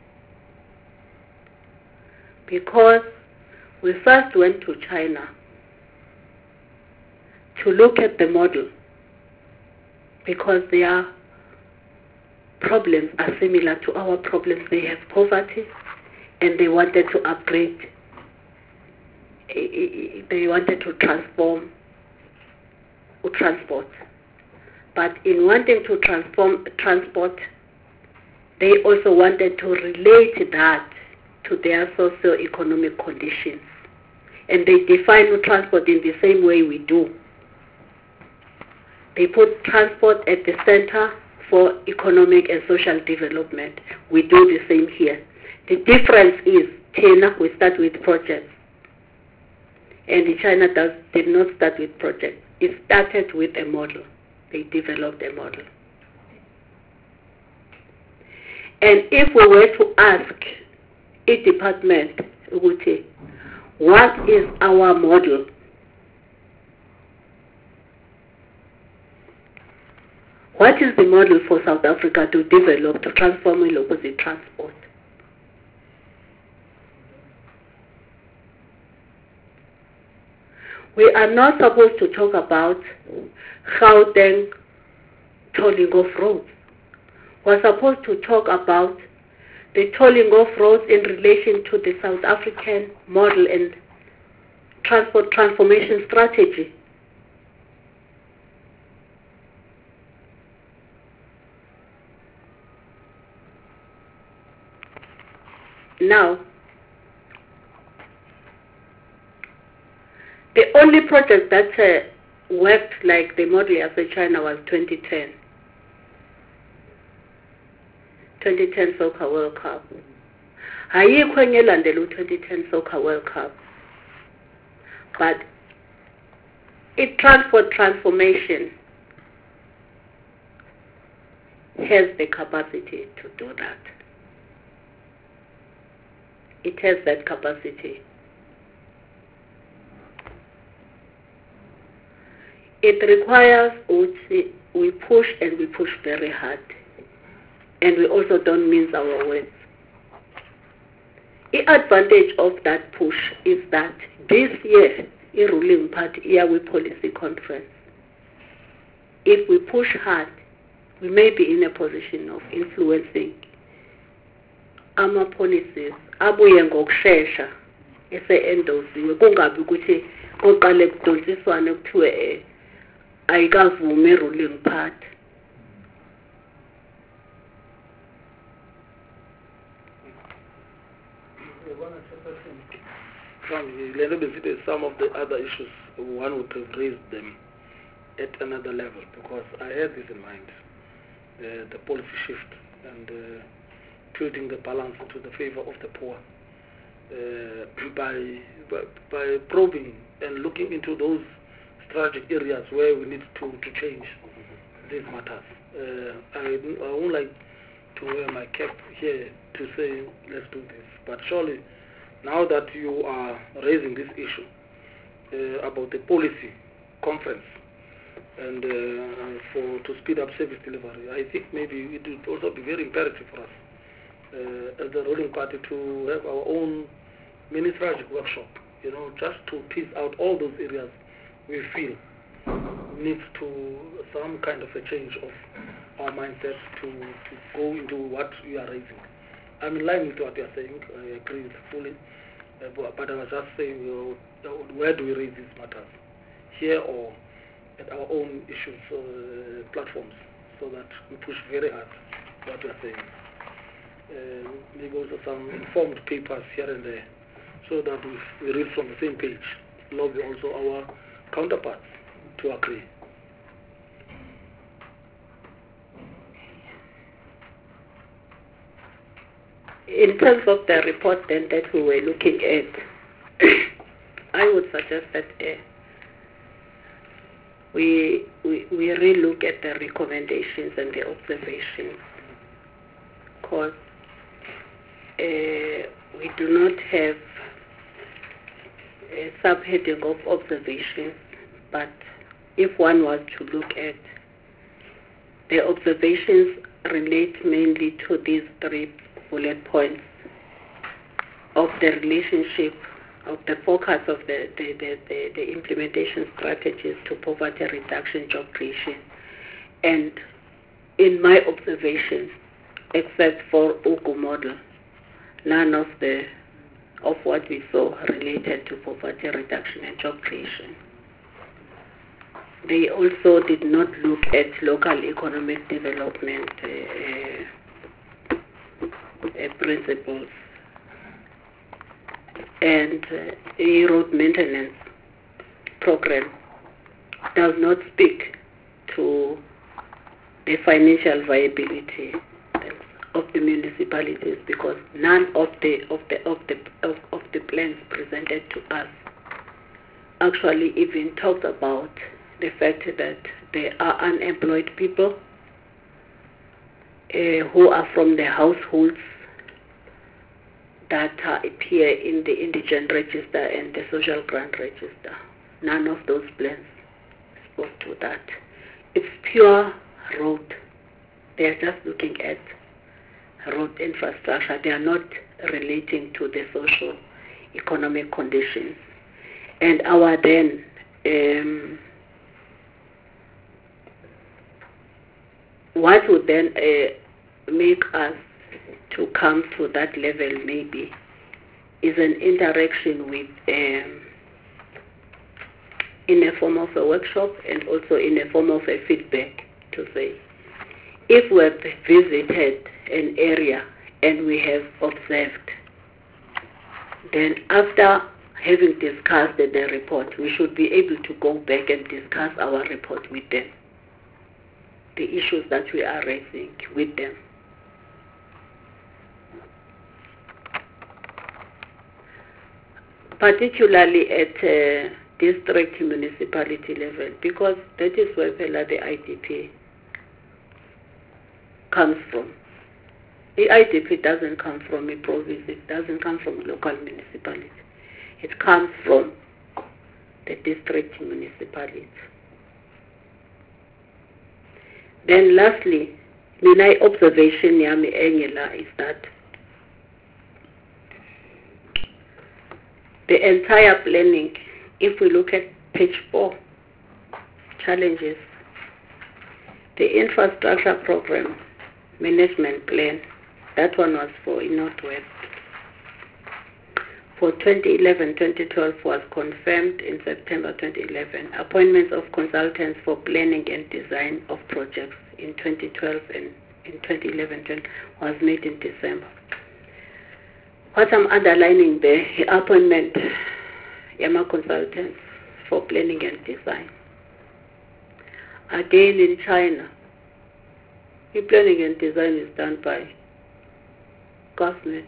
[SPEAKER 1] Because we first went to China to look at the model, because their problems are similar to our problems. They have poverty and they wanted to upgrade. They wanted to transform transport. But in wanting to transform transport, they also wanted to relate that to their socio-economic conditions. And they define transport in the same way we do. They put transport at the center for economic and social development. We do the same here. The difference is, China, we start with projects. And China does, did not start with projects. It started with a model. They developed a model. And if we were to ask a department, what is our model? What is the model for South Africa to develop, to transform ilocity transport? We are not supposed to talk about Gauteng tolling of roads. We're supposed to talk about the tolling of roads in relation to the South African model and transport transformation strategy. Now, the only project that uh, worked like the model as a China was twenty ten. twenty ten Soccer World Cup. Ayikho enye elandela u twenty ten Soccer World Cup. But it transport transformation has the capacity to do that. It has that capacity. It requires we push and we push very hard. And we also don't mince our words. The advantage of that push is that this year, the ruling party here with policy conference, if we push hard, we may be in a position of influencing our policies abuye ngokushesha ese-endosiwe kungabi ukuthi kuqale kudonsiswane kuthiwe ayikavumi i-ruling party.
[SPEAKER 4] Some of the other issues, one would have raised them at another level, because I had this in mind, uh, the policy shift and uh, tilting the balance to the favor of the poor uh, by, by by probing and looking into those strategic areas where we need to, to change these matters. Uh, I, I won't like to wear my cap here to say let's do this, but surely now that you are raising this issue uh, about the policy conference and uh, for to speed up service delivery, I think maybe it would also be very imperative for us uh, as the ruling party to have our own mini strategic workshop, you know, just to tease out all those areas we feel needs to some kind of a change of our mindset to, to go into what we are raising. I'm in line with what you are saying. I agree with fully. Uh, but, but I was just saying, uh, where do we raise these matters? Here or at our own issues, uh, platforms, so that we push very hard what we are saying. Uh, maybe also some informed papers here and there, so that we, we read from the same page. Lobby also our counterparts to agree.
[SPEAKER 1] In terms of the report then that we were looking at, I would suggest that uh, we, we we re-look at the recommendations and the observations, because uh, we do not have a subheading of observations, but if one was to look at the observations relate mainly to these three bullet points of the relationship of the focus of the, the, the, the, the implementation strategies to poverty reduction, job creation. And in my observation, except for Ugu model, none of the of what we saw related to poverty reduction and job creation. They also did not look at local economic development uh, Uh, principles, and uh, a road maintenance program does not speak to the financial viability of the municipalities, because none of the of the of the of, of the plans presented to us actually even talked about the fact that there are unemployed people uh, who are from the households that uh, appear in the indigent register and the social grant register. None of those plans spoke to that. It's pure road. They are just looking at road infrastructure. They are not relating to the social economic conditions. And our then um, what would then uh, make us to come to that level maybe is an interaction with um, in a form of a workshop and also in a form of a feedback, to say if we have visited an area and we have observed, then after having discussed the report, we should be able to go back and discuss our report with them, the issues that we are raising with them. particularly at uh, district municipality level, because that is where phela the I D P comes from. The I D P doesn't come from a province, it doesn't come from a local municipality. It comes from the district municipality. Then lastly, my observation yami engela is that the entire planning, if we look at page four, challenges, the infrastructure program management plan, that one was for Northwest. For twenty eleven twenty twelve was confirmed in September twenty eleven. Appointments of consultants for planning and design of projects in twenty twelve and in twenty eleven was made in December. What I'm underlining there, the appointment Yama consultants for planning and design. Again in China, the planning and design is done by government.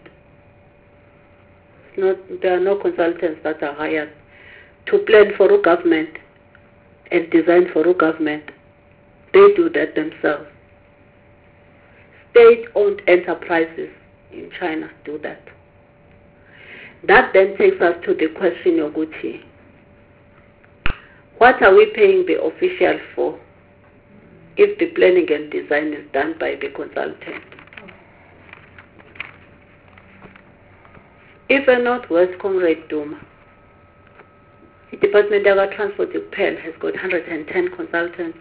[SPEAKER 1] Not, there are no consultants that are hired to plan for a government and design for a government. They do that themselves. State-owned enterprises in China do that. That then takes us to the question, Yoguti. What are we paying the official for if the planning and design is done by the consultant? If a Northwest Comrade Duma, the Department of Transport P E L has got one hundred ten consultants.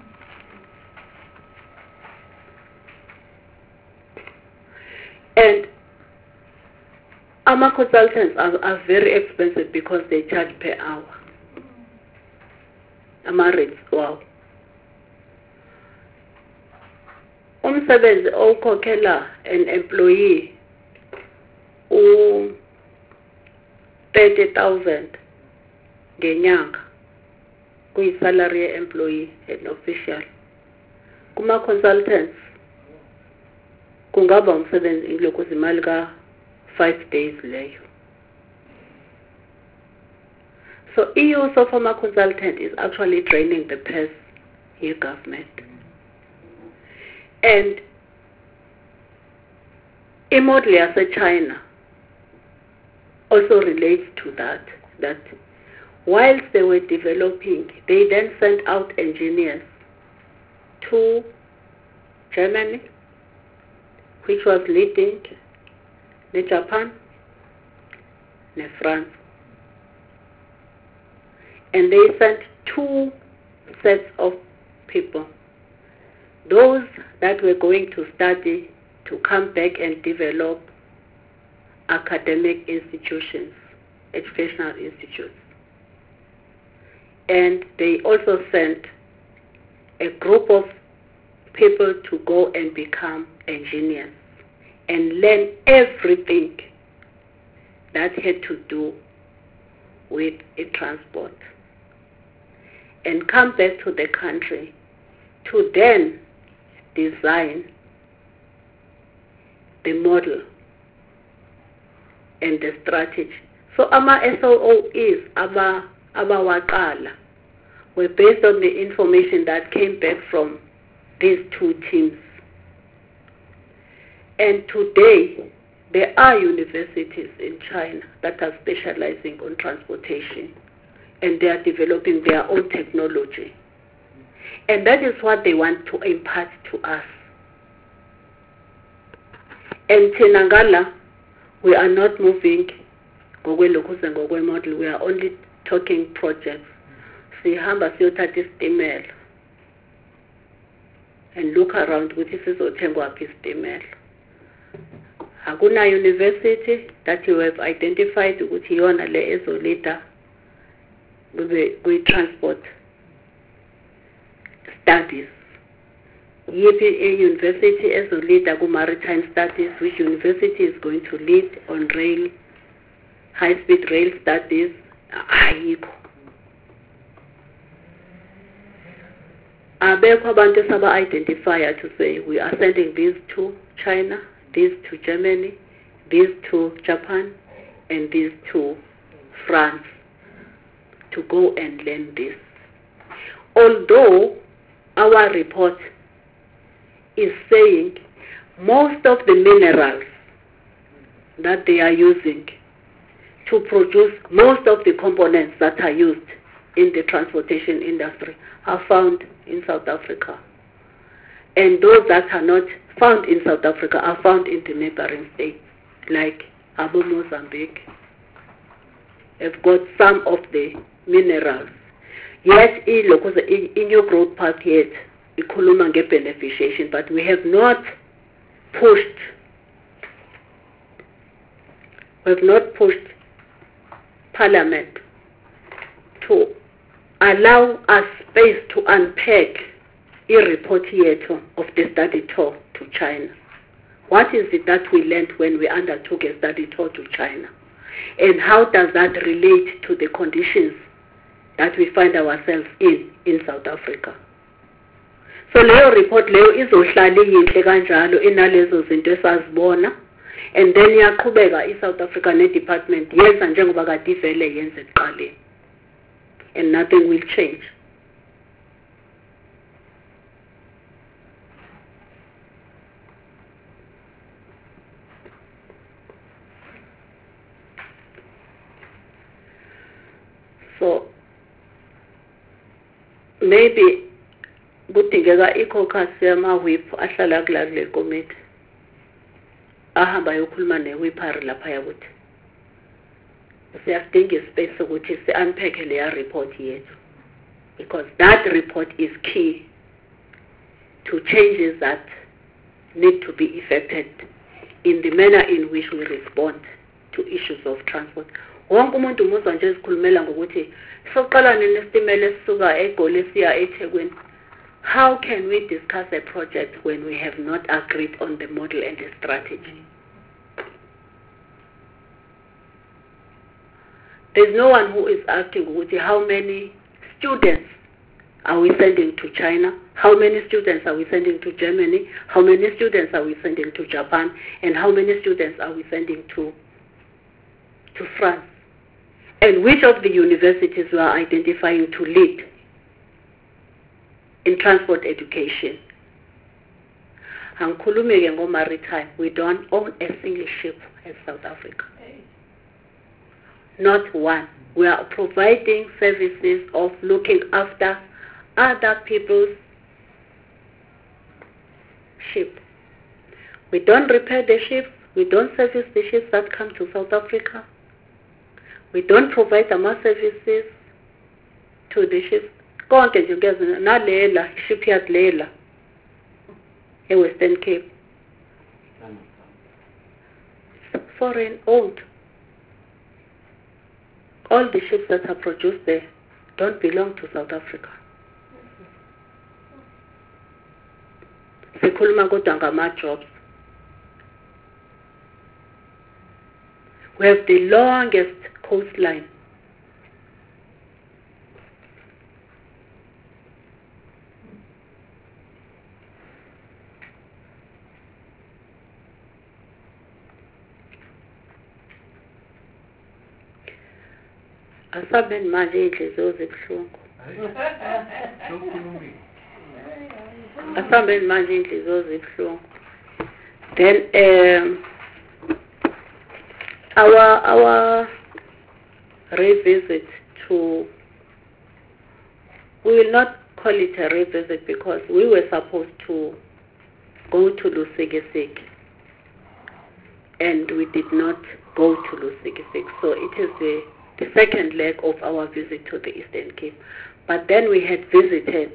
[SPEAKER 1] And our consultants are, are very expensive because they charge per hour. Our rates, wow. Umsebenzi okhokhela an employee u thirty thousand ngenyanga kuyi salary employee and official. Kuma consultants kungaba umsebenzi ilokhu zimali ka five days leyo. So E U so former consultant is actually draining the purse here government. And imodel yase China also relates to that, that whilst they were developing, they then sent out engineers to Germany, which was leading the Japan, the France. And they sent two sets of people. Those that were going to study to come back and develop academic institutions, educational institutes. And they also sent a group of people to go and become engineers and learn everything that had to do with a transport and come back to the country to then design the model and the strategy. So ama S O O Es, aba abawaqala, were based on the information that came back from these two teams. And today, there are universities in China that are specializing on transportation, and they are developing their own technology. And that is what they want to impart to us. And Tinangala, we are not moving ngokwe model, we are only talking projects. Sihamba siyothatha isitimela and look around ukuthi sizothengwa phi isitimela. Hakuna university that you have identified ukuthi yona le ezolida kwi transport studies. Yipi a university ezolida ku maritime studies, which university is going to lead on rail, high-speed rail studies? Ayikho. Abekho abantu saba-identifier to say we are sending these to China, these to Germany, these to Japan, and these to France to go and learn this. Although our report is saying most of the minerals that they are using to produce most of the components that are used in the transportation industry are found in South Africa. And those that are not found in South Africa are found in the neighboring states, like Abu Mozambique. Have got some of the minerals. Yet, in your growth path yet, ikhuluma nge-beneficiation, but we have not pushed, we have not pushed Parliament to allow us space to unpack a report yet of the study tour to China. What is it that we learned when we undertook a study tour to China? And how does that relate to the conditions that we find ourselves in in South Africa? So leyo report leyo izohlala iyinhle kanjalo inalezo zinto esazibona, and then iyaqhubeka i-South Africa ne-department yenza njengoba kade ivele yenze ekuqaleni, and nothing will change. So maybe kudingeka i-caucus yama-whip ahlala kula kule committee ahamba yokhuluma ne-whipari laphaya ukuthi siyadinga ispace sokuthi si-unpack leya report yethu, because that report is key to changes that need to be effected in the manner in which we respond to issues of transport. Wonke umuntu umuzwa nje esikhulumela ngokuthi soqala nesitimela esisuka eGoli siya eThekwini. How can we discuss a project when we have not agreed on the model and the strategy? There's no one who is asking how many students are we sending to China, how many students are we sending to Germany, how many students are we sending to Japan, and how many students are we sending to, to France, and which of the universities we are identifying to lead in transport education. Angikhulumeke ngo-maritime, we don't own a single ship in South Africa. Not one. We are providing services of looking after other people's ships. We don't repair the ships. We don't service the ships that come to South Africa. We don't provide our services to the ships. Konke nje ngeze nalela shipyard lela eWestern Cape. Foreign owned. All the ships that are produced there don't belong to South Africa. Sikhuluma kodwa ngama-jobs. We have the longest coastline. Asabeni manje inhliziyo zibuhlungu. Asabeni manje inhliziyo zibuhlungu. Then um, our our revisit to, we will not call it a revisit because we were supposed to go to Lusikisiki and we did not go to Lusikisiki. So it is the the second leg of our visit to the Eastern Cape. But then we had visited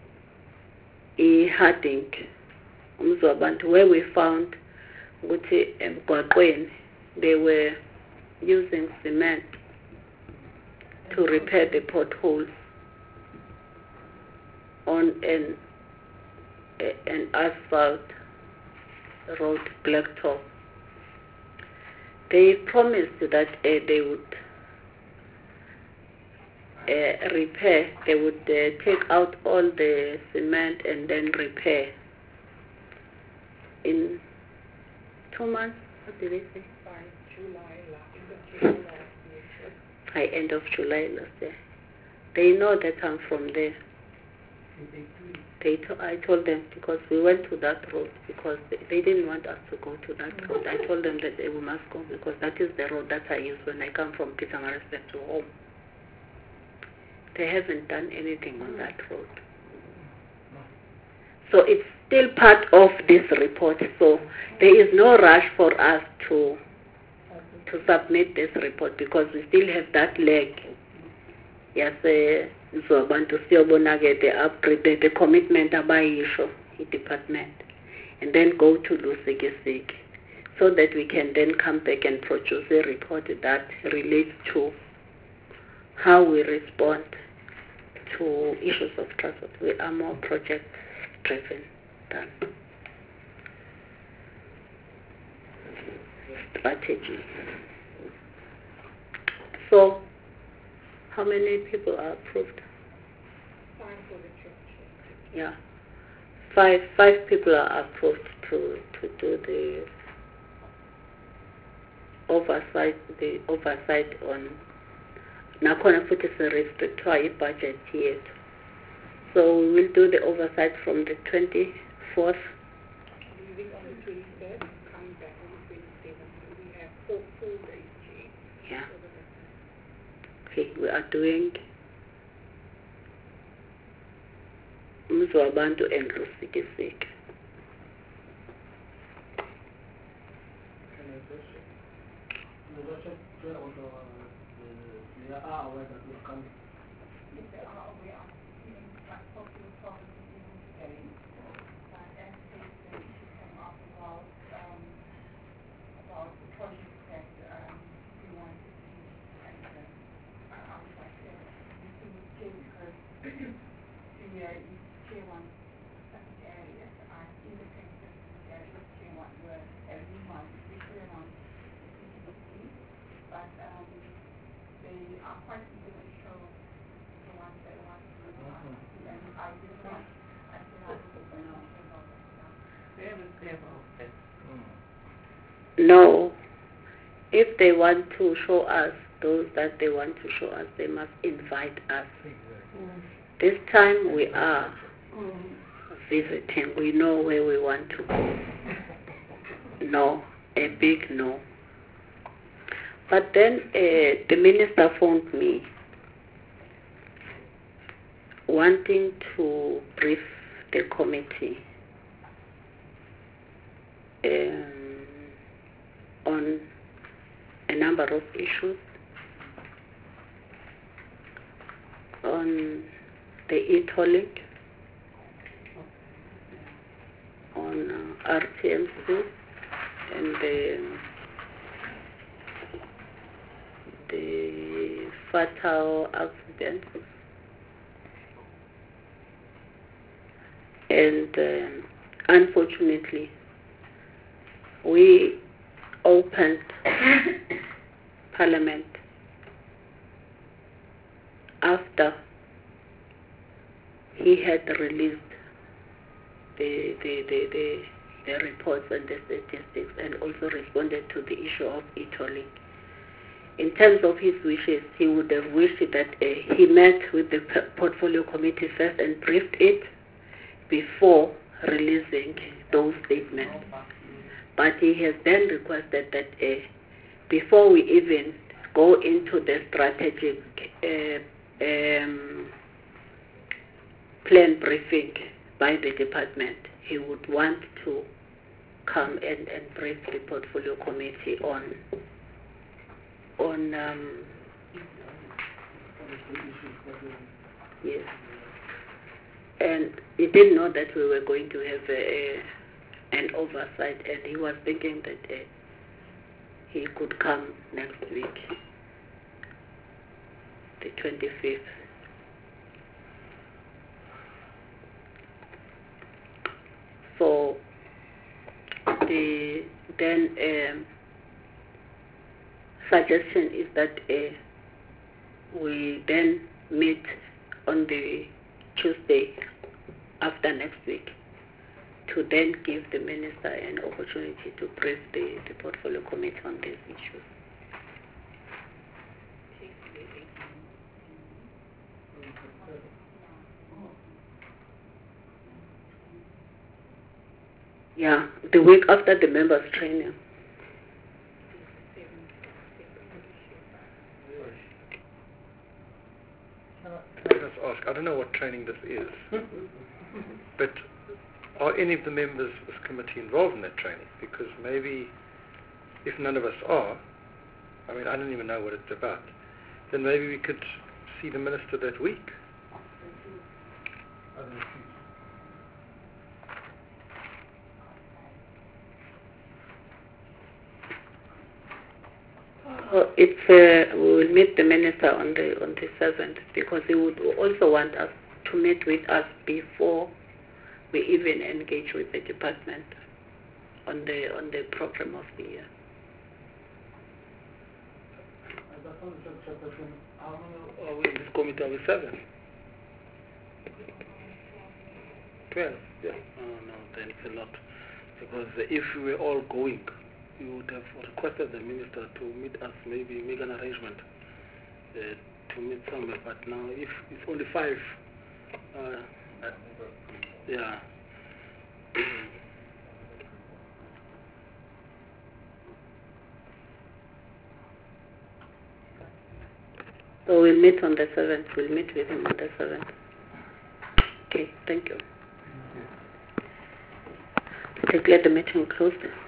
[SPEAKER 1] eHarding, Umzwabantu, where we found ukuthi emgwaqweni they were using cement to repair the potholes on an, an asphalt road, blacktop. They promised that uh, they would Uh, repair, they would uh, take out all the cement and then repair in two months. What did they say? By July, by end of July last year. They know that I'm from there. They to, I told them because we went to that road because they, they didn't want us to go to that road. I told them that they we must go because that is the road that I use when I come from Pietermaritzburg to home. They haven't done anything on that road. So it's still part of this report. So there is no rush for us to to submit this report because we still have that leg. Yes, so abantu siyobona-ke the upgrade, the, the commitment abayisho i-department, and then go to Lusikisiki so that we can then come back and produce a report that relates to how we respond to issues of transport. We are more project driven than strategy. So how many people are approved?
[SPEAKER 7] Five for the church.
[SPEAKER 1] Yeah, five five people are approved to to do the oversight, the oversight on. Nakhona futhi sirestrictwa i-budget yethu. So we will do the oversight from the twenty-fourth.
[SPEAKER 7] Leaving on the twenty-third, coming back on the twenty-seventh. We have four full days, Chief.
[SPEAKER 1] Yeah. Okay, we are doing Mzwabantu and Lusikisiki.
[SPEAKER 4] They are aware that we're coming.
[SPEAKER 7] If they are aware of even like popular property even today, but as the issue came up about um, about the project that um, we wanted to enter, I I would like to meeting with Chair because the uh, Chair one certain areas are independent areas. Chair one were every month, especially around the C C T V, but um, they are quite influential, the ones that want to do that. And I didn't want, I said I wasn't going to care about that now.
[SPEAKER 2] They haven't clear about that.
[SPEAKER 1] No, if they want to show us those that they want to show us, they must invite us. This time we are visiting. We know where we want to go. No, a big no. But then uh, the minister phoned me wanting to brief the committee um, on a number of issues, on the e-tolling, on uh, R T M C, and the the fatal accidents, and um, unfortunately we opened Parliament after he had released the the, the, the, the reports and the statistics and also responded to the issue of e-tolling. In terms of his wishes, he would have wished that uh, he met with the portfolio committee first and briefed it before releasing those statements. But he has then requested that uh, before we even go into the strategic uh, um, plan briefing by the department, he would want to come and, and brief the portfolio committee on on um, yes, and he didn't know that we were going to have a, a, an oversight, and he was thinking that uh, he could come next week, the twenty-fifth. So the then um, suggestion is that uh, we then meet on the Tuesday after next week to then give the minister an opportunity to brief the, the portfolio committee on these issues. Yeah, the week after the members' training.
[SPEAKER 5] Can I just ask, I don't know what training this is, but are any of the members of this committee involved in that training? Because maybe, if none of us are, I mean, I don't even know what it's about, then maybe we could see the minister that week.
[SPEAKER 1] Oh, it's uh, we will meet the minister on the on the seventh because he would also want us to meet with us before we even engage with the department on the on the program of the year.
[SPEAKER 4] How many are we in this committee? Are we seven? Twelve? Yeah. Oh no, then it's a lot. Because if we were all going, we would have requested the minister to meet us, maybe make an arrangement uh, to meet somewhere. But now, if it's only five, uh, uh, yeah.
[SPEAKER 1] So we'll meet on the seventh. We'll meet with him on the seventh. Okay, thank you. Declare the meeting closed.